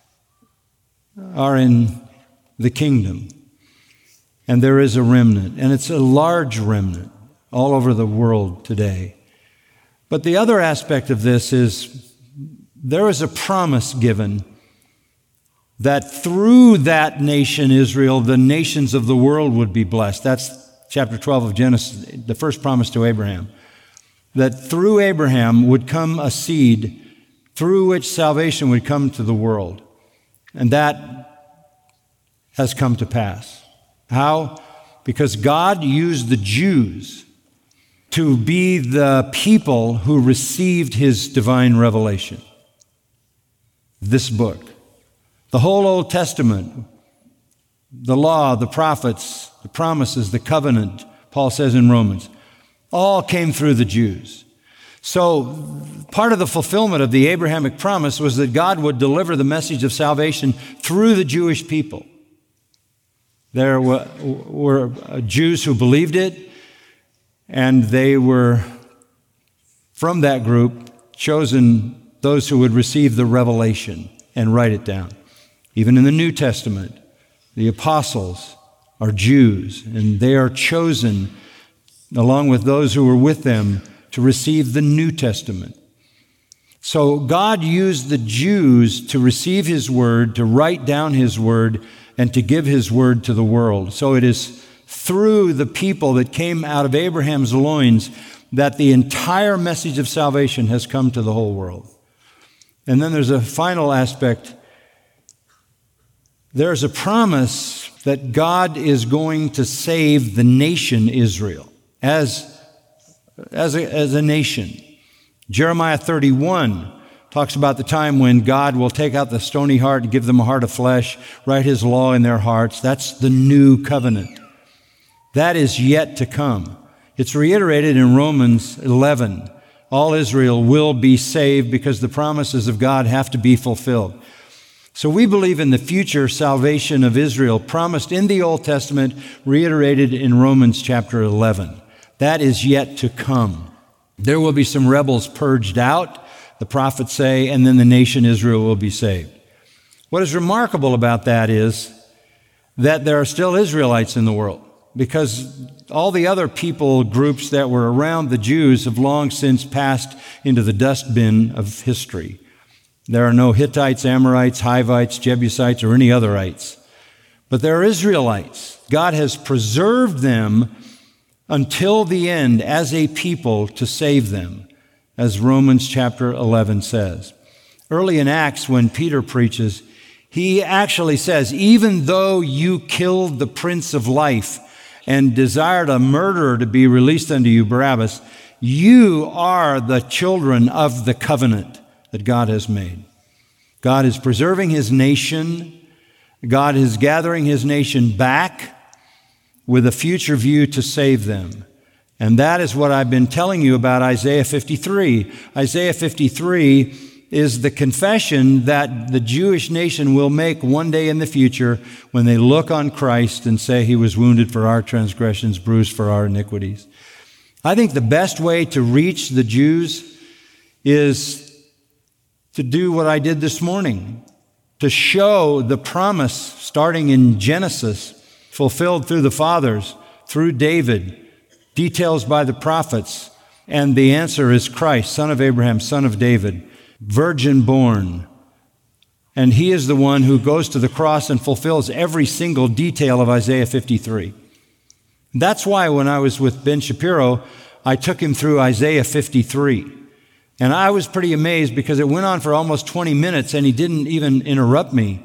are in the kingdom. And there is a remnant, and it's a large remnant all over the world today. But the other aspect of this is there is a promise given that through that nation, Israel, the nations of the world would be blessed. That's chapter twelve of Genesis, the first promise to Abraham. That through Abraham would come a seed through which salvation would come to the world. And that has come to pass. How? Because God used the Jews to be the people who received his divine revelation. This book. The whole Old Testament, the law, the prophets, the promises, the covenant, Paul says in Romans, all came through the Jews. So part of the fulfillment of the Abrahamic promise was that God would deliver the message of salvation through the Jewish people. There were, were Jews who believed it, and they were, from that group, chosen those who would receive the revelation and write it down. Even in the New Testament, the apostles are Jews, and they are chosen, along with those who were with them, to receive the New Testament. So God used the Jews to receive his word, to write down his word, and to give his word to the world. So it is through the people that came out of Abraham's loins that the entire message of salvation has come to the whole world. And then there's a final aspect. There's a promise that God is going to save the nation Israel as, as, a, as a nation. Jeremiah thirty-one talks about the time when God will take out the stony heart and give them a heart of flesh, write his law in their hearts. That's the new covenant. That is yet to come. It's reiterated in Romans eleven. All Israel will be saved because the promises of God have to be fulfilled. So we believe in the future salvation of Israel promised in the Old Testament, reiterated in Romans chapter eleven. That is yet to come. There will be some rebels purged out, the prophets say, and then the nation Israel will be saved. What is remarkable about that is that there are still Israelites in the world, because all the other people groups that were around the Jews have long since passed into the dustbin of history. There are no Hittites, Amorites, Hivites, Jebusites, or any otherites. But there are Israelites. God has preserved them until the end as a people to save them, as Romans chapter eleven says. Early in Acts, when Peter preaches, he actually says, even though you killed the Prince of Life and desired a murderer to be released unto you, Barabbas, you are the children of the covenant that God has made. God is preserving his nation. God is gathering his nation back with a future view to save them. And that is what I've been telling you about Isaiah fifty-three. Isaiah fifty-three is the confession that the Jewish nation will make one day in the future when they look on Christ and say he was wounded for our transgressions, bruised for our iniquities. I think the best way to reach the Jews is to do what I did this morning, to show the promise starting in Genesis, fulfilled through the fathers, through David, details by the prophets, and the answer is Christ, son of Abraham, son of David, virgin born. And he is the one who goes to the cross and fulfills every single detail of Isaiah fifty-three. That's why when I was with Ben Shapiro, I took him through Isaiah fifty-three. And I was pretty amazed because it went on for almost twenty minutes and he didn't even interrupt me,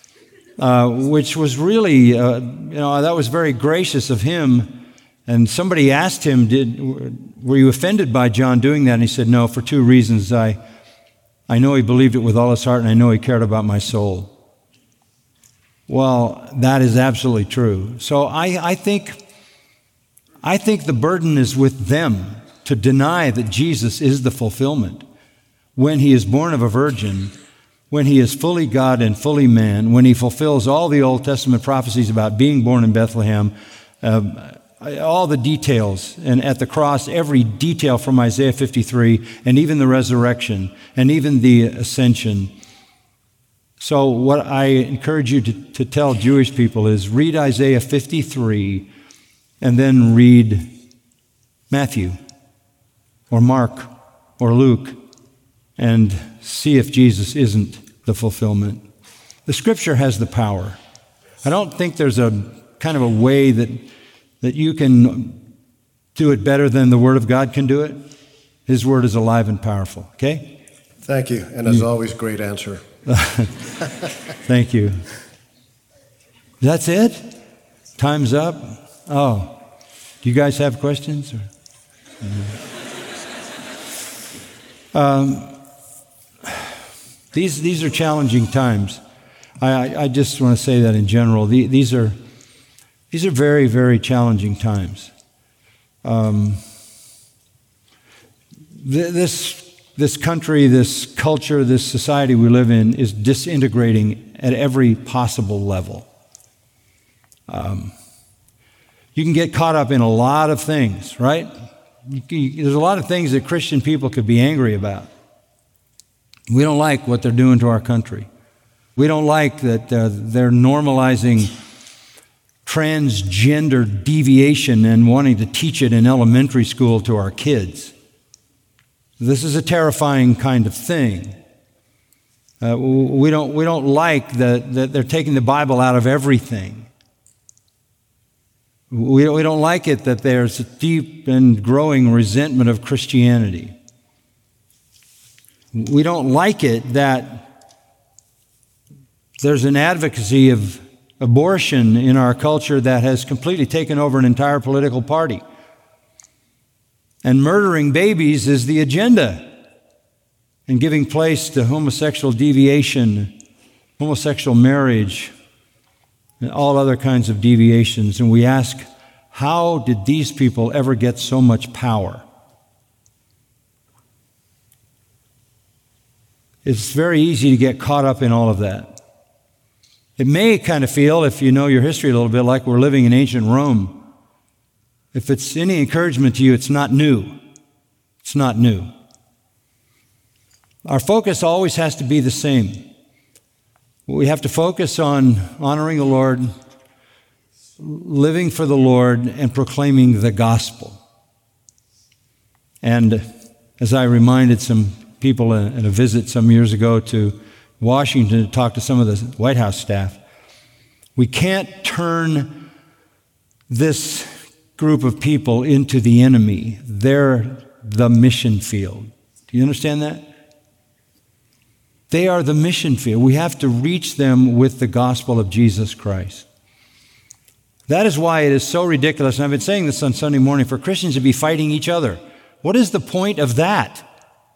uh, which was really, uh, you know, that was very gracious of him. And somebody asked him, "Did were you offended by John doing that?" And he said, "No, for two reasons. I, I know he believed it with all his heart, and I know he cared about my soul." Well, that is absolutely true. So I, I think, I think the burden is with them to deny that Jesus is the fulfillment. When he is born of a virgin, when he is fully God and fully man, when he fulfills all the Old Testament prophecies about being born in Bethlehem, uh, all the details, and at the cross, every detail from Isaiah fifty-three, and even the resurrection, and even the ascension. So what I encourage you to, to tell Jewish people is read Isaiah fifty-three, and then read Matthew, or Mark, or Luke, and see if Jesus isn't the fulfillment. The Scripture has the power. I don't think there's a kind of a way that, that you can do it better than the Word of God can do it. His Word is alive and powerful, okay? Thank you, and as always, great answer. Thank you. That's it? Time's up? Oh, do you guys have questions? Or? Um, these these are challenging times. I, I just want to say that in general. The, these are these are very, very challenging times. Um, th- this this country, this culture, this society we live in is disintegrating at every possible level. Um, you can get caught up in a lot of things, right? There's a lot of things that Christian people could be angry about. We don't like what they're doing to our country. We don't like that uh, they're normalizing transgender deviation and wanting to teach it in elementary school to our kids. This is a terrifying kind of thing. Uh, we don't we don't like that, that they're taking the Bible out of everything. We don't, we don't like it that there's a deep and growing resentment of Christianity. We don't like it that there's an advocacy of abortion in our culture that has completely taken over an entire political party. And murdering babies is the agenda, and giving place to homosexual deviation, homosexual marriage, and all other kinds of deviations. And we ask, how did these people ever get so much power? It's very easy to get caught up in all of that. It may kind of feel, if you know your history a little bit, like we're living in ancient Rome. If it's any encouragement to you, it's not new. It's not new. Our focus always has to be the same. We have to focus on honoring the Lord, living for the Lord, and proclaiming the gospel. And as I reminded some people at a visit some years ago to Washington to talk to some of the White House staff, we can't turn this group of people into the enemy. They're the mission field. Do you understand that? They are the mission field. We have to reach them with the gospel of Jesus Christ. That is why it is so ridiculous, and I've been saying this on Sunday morning, for Christians to be fighting each other. What is the point of that?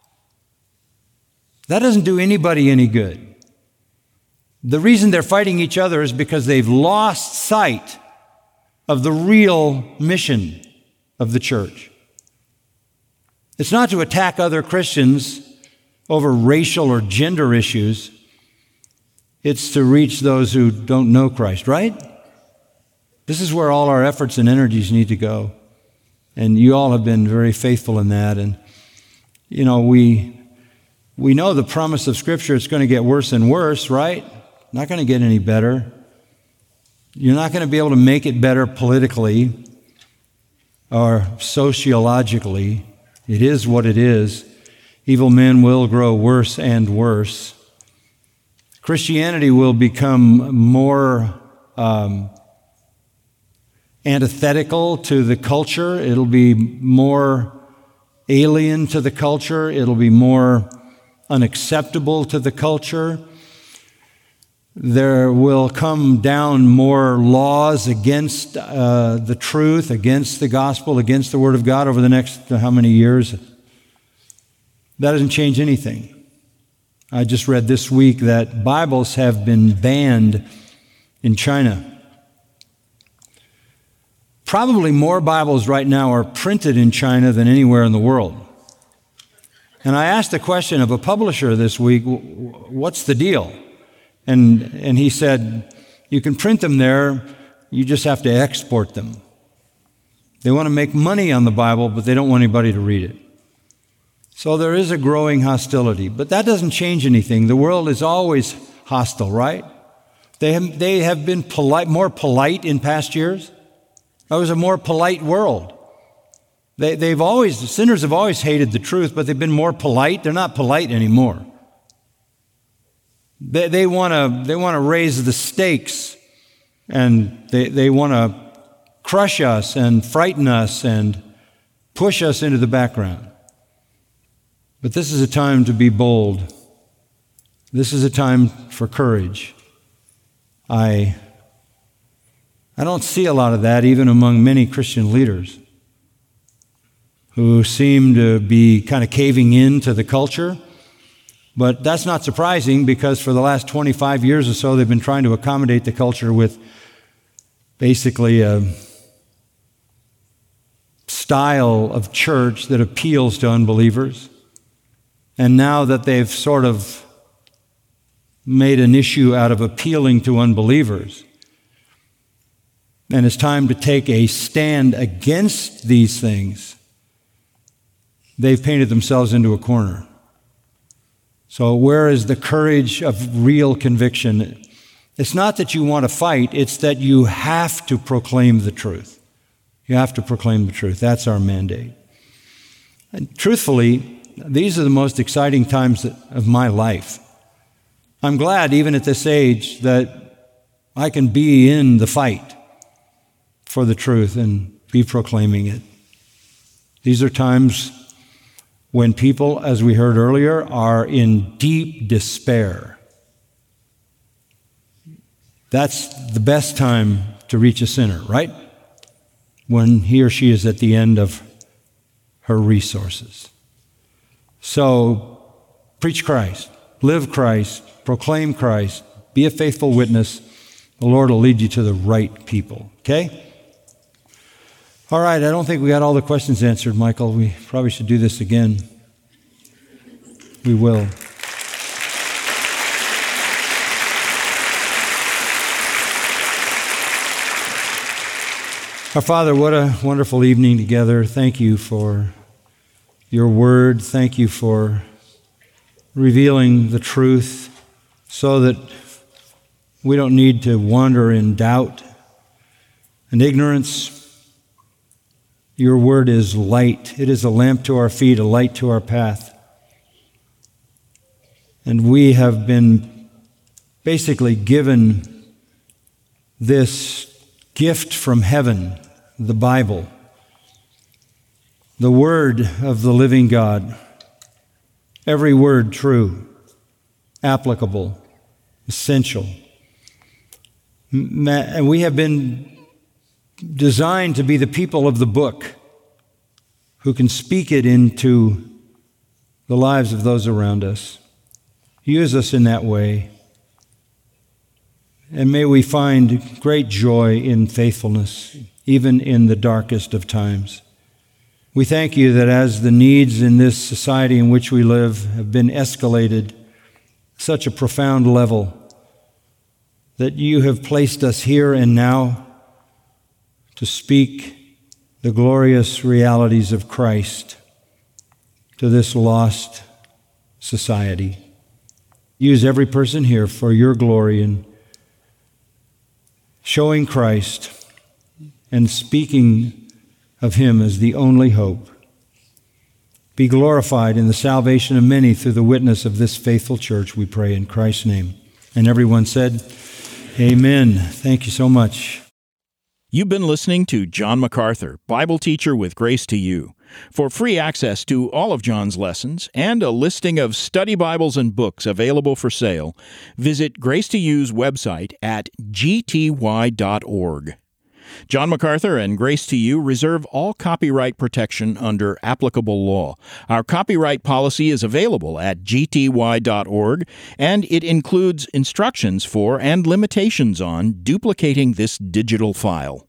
That doesn't do anybody any good. The reason they're fighting each other is because they've lost sight of the real mission of the church. It's not to attack other Christians over racial or gender issues. It's to reach those who don't know Christ, right? This is where all our efforts and energies need to go. And you all have been very faithful in that. And, you know, we we know the promise of Scripture, it's going to get worse and worse, right? Not going to get any better. You're not going to be able to make it better politically or sociologically. It is what it is. Evil men will grow worse and worse. Christianity will become more um, antithetical to the culture. It'll be more alien to the culture. It'll be more unacceptable to the culture. There will come down more laws against uh, the truth, against the gospel, against the Word of God over the next uh, how many years? That doesn't change anything. I just read this week that Bibles have been banned in China. Probably more Bibles right now are printed in China than anywhere in the world. And I asked a question of a publisher this week, what's the deal? And, and he said, you can print them there, you just have to export them. They want to make money on the Bible, but they don't want anybody to read it. So there is a growing hostility, but that doesn't change anything. The world is always hostile, right? They have, they have been polite, more polite in past years. That was a more polite world. They, they've always, the sinners have always hated the truth, but they've been more polite. They're not polite anymore. They, they want to they want to raise the stakes, and they, they want to crush us and frighten us and push us into the background. But this is a time to be bold. This is a time for courage. I, I don't see a lot of that even among many Christian leaders who seem to be kind of caving in to the culture. But that's not surprising because for the last twenty-five years or so, they've been trying to accommodate the culture with basically a style of church that appeals to unbelievers. And now that they've sort of made an issue out of appealing to unbelievers, and it's time to take a stand against these things, they've painted themselves into a corner. So where is the courage of real conviction? It's not that you want to fight, it's that you have to proclaim the truth. You have to proclaim the truth. That's our mandate. And truthfully, these are the most exciting times of my life. I'm glad, even at this age, that I can be in the fight for the truth and be proclaiming it. These are times when people, as we heard earlier, are in deep despair. That's the best time to reach a sinner, right? When he or she is at the end of her resources. So, preach Christ, live Christ, proclaim Christ, be a faithful witness. The Lord will lead you to the right people, okay? All right, I don't think we got all the questions answered, Michael. We probably should do this again. We will. Our Father, what a wonderful evening together. Thank you for your word. Thank you for revealing the truth so that we don't need to wander in doubt and ignorance. Your word is light. It is a lamp to our feet, a light to our path. And we have been basically given this gift from heaven, the Bible, the word of the living God, every word true, applicable, essential. And we have been designed to be the people of the book who can speak it into the lives of those around us. Use us in that way. And may we find great joy in faithfulness, even in the darkest of times. We thank you that as the needs in this society in which we live have been escalated such a profound level, that you have placed us here and now to speak the glorious realities of Christ to this lost society. Use every person here for your glory in showing Christ and speaking of him as the only hope. Be glorified in the salvation of many through the witness of this faithful church, we pray in Christ's name. And everyone said, amen. Thank you so much. You've been listening to John MacArthur, Bible teacher with Grace to You. For free access to all of John's lessons and a listing of study Bibles and books available for sale, visit Grace to You's website at g t y dot org. John MacArthur and Grace to You reserve all copyright protection under applicable law. Our copyright policy is available at g t y dot org, and it includes instructions for and limitations on duplicating this digital file.